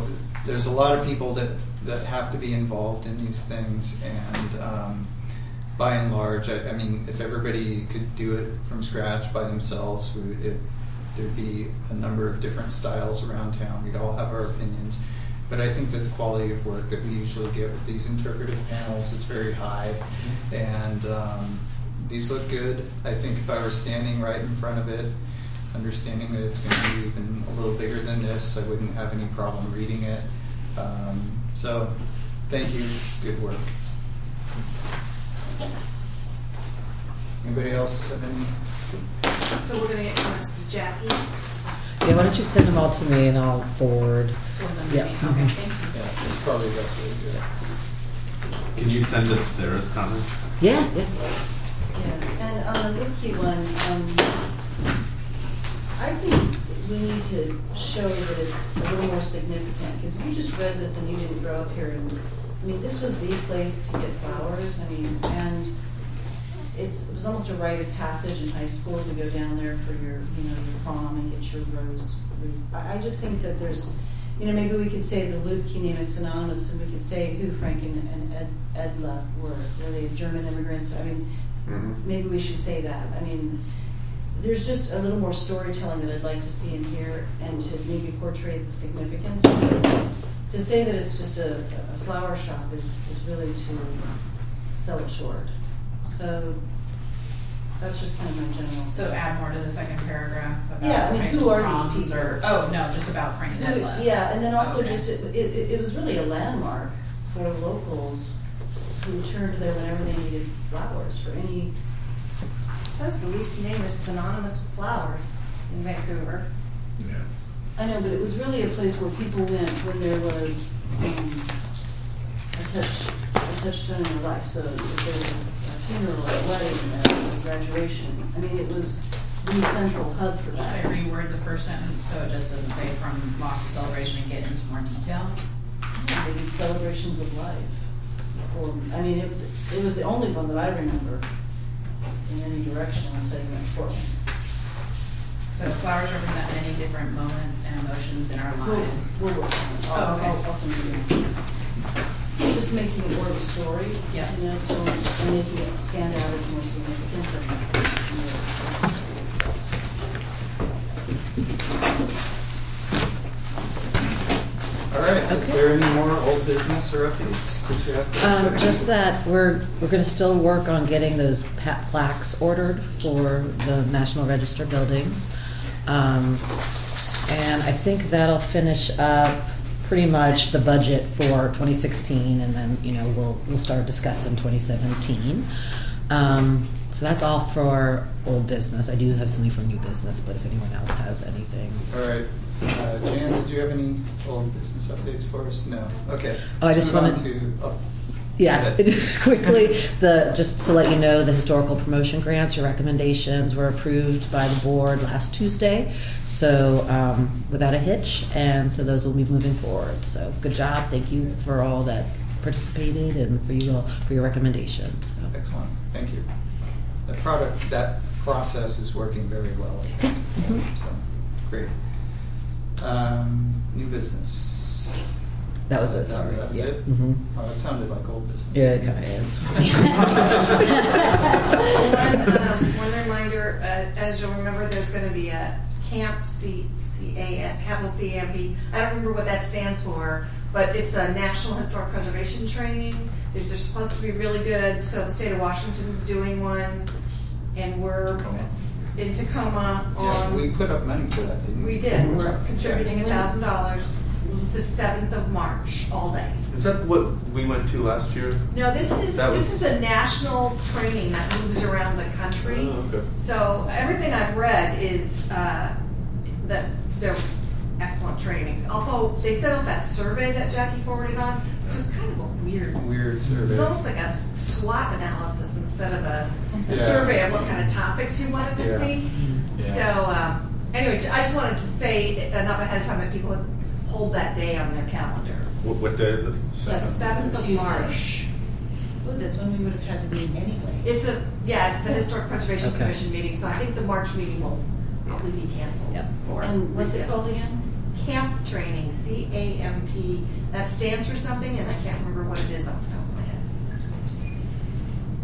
there's a lot of people that have to be involved in these things, and by and large, I mean, if everybody could do it from scratch by themselves, there'd be a number of different styles around town. We'd all have our opinions. But I think that the quality of work that we usually get with these interpretive panels is very high. And these look good. I think if I were standing right in front of it, understanding that it's going to be even a little bigger than this, I wouldn't have any problem reading it. So, thank you. Good work. Anybody else have any? So we're going to get comments to Jackie. Yeah, why don't you send them all to me and I'll forward. Yeah. Okay, thank you. Yeah, it's probably the best way to do it. Can you send us Sarah's comments? Yeah. Yeah, and on the Lipke one, I think we need to show that it's a little more significant, because if you just read this and you didn't grow up here, and I mean, this was the place to get flowers, I mean, and it was almost a rite of passage in high school to go down there for your, your prom and get your rose wreath. I just think that there's, maybe we could say the Lipke name is synonymous, and we could say who Frank and Edla were they German immigrants? I mean, maybe we should say that. I mean, there's just a little more storytelling that I'd like to see in here, and to maybe portray the significance, because to say that it's just a flower shop is really to sell it short. So that's just kind of my general. So add more to the second paragraph about yeah, I mean, high who school are proms these people? Oh, no, just about Frank and Edla. Yeah, and then also Okay. just it was really a landmark for locals who turned there whenever they needed flowers for any. It says the Lipke name is synonymous with flowers in Vancouver. Yeah. I know, but it was really a place where people went when there was a touchstone in their life. So if there was a funeral, or a wedding, or a graduation. I mean, it was the central hub for Should I that. reword the first sentence so it just doesn't say from loss of celebration and get into more detail? Maybe celebrations of life. Or, I mean, it was the only one that I remember in any direction until you went forward. So flowers represent many different moments and emotions in our lives. We'll work on it. Oh, okay. I'll send you. Just making it more of a story, Yeah. and making it stand out as more significant than All right. Is there any more old business or updates that you have? Just that we're going to still work on getting those plaques ordered for the National Register buildings, and I think that'll finish up pretty much the budget for 2016, and then we'll start discussing 2017. So that's all for old business. I do have something for new business, but if anyone else has anything. All right. Jan, did you have any old business updates for us? No. Okay. Oh, I just wanted to. Yeah, quickly, just to let you know, the historical promotion grants, your recommendations were approved by the board last Tuesday, so without a hitch, and so those will be moving forward. So good job. Thank you for all that participated and for you all for your recommendations. So. Excellent. Thank you. That process is working very well, I think. So, great. New business. That was it. Sorry. That was yeah. it? Mm-hmm. Oh, that sounded like old business. Yeah, it kind of is. One reminder, as you'll remember, there's going to be a Camp capital CAMP. I don't remember what that stands for, but it's a National Historic Preservation Training. They're supposed to be really good, so the state of Washington's doing one, and we're in Tacoma on... Yeah, we put up money for that, didn't we? We did. We're contributing $1,000. It's the 7th of March, all day. Is that what we went to last year? No, this is a national training that moves around the country. Oh, okay. So everything I've read is that they're excellent trainings. Although they sent out that survey that Jackie forwarded on, which was kind of a weird survey. It's almost like a SWOT analysis instead of a Yeah. survey of what kind of topics you wanted to Yeah. see. Yeah. So anyway, I just wanted to say enough ahead of time that people would hold that day on their calendar. What day is it? The 7th of Tuesday. March. Oh, that's when we would have had to meet anyway. It's the Historic Preservation Okay. Commission meeting, so I think the March meeting will probably be canceled. Yep. Or And what's it called again? Camp Training, CAMP. That stands for something, and I can't remember what it is off the top of my head.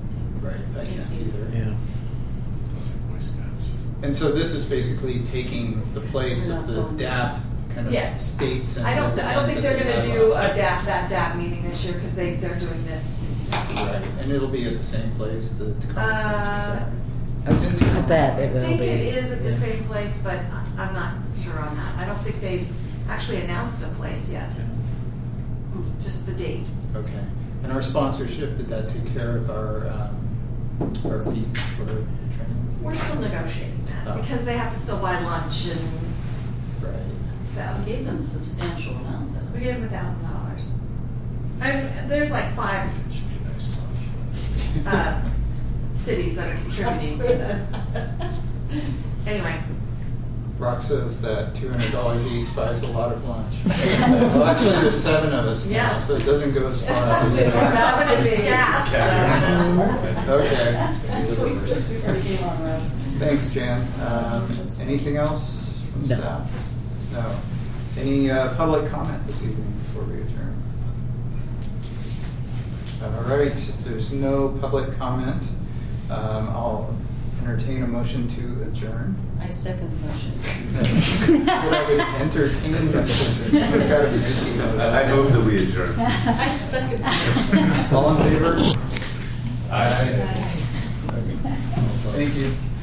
Right, I can't either. Yeah. Those are Boy Scouts. And so this is basically taking the place We're of not the solving DAP kind of Yes. states. And I don't think they're going to do bylaws. a that meeting this year because they're doing this instead. Right, and it'll be at the same place, the Tacoma Uh, Convention Center. I bet it I will think be. it is at the Yeah. same place, but I'm not sure on that. I don't think they've actually announced a place yet. Just the date. Okay. And our sponsorship, did that take care of our fees for training? We're still negotiating that Oh. because they have to still buy lunch and Right. so. We gave them a substantial amount though. We gave them $1,000. And there's like 5 It should be nice to watch. cities that are contributing to that. Anyway, Rock says that $200 each buys a lot of lunch. Well, actually, there's 7 of us now, Yes. so it doesn't go as far as it is. that would be staff. Okay. Before we came on, Rob. Thanks, Jan. Anything else from No. staff? No. Any public comment this evening before we adjourn? All right, if there's no public comment, I'll entertain a motion to adjourn. I second the motion. That's what I would entertain the motion. Someone's got to be making those. I move that we adjourn. I second the motion. All in favor? Aye. Thank you.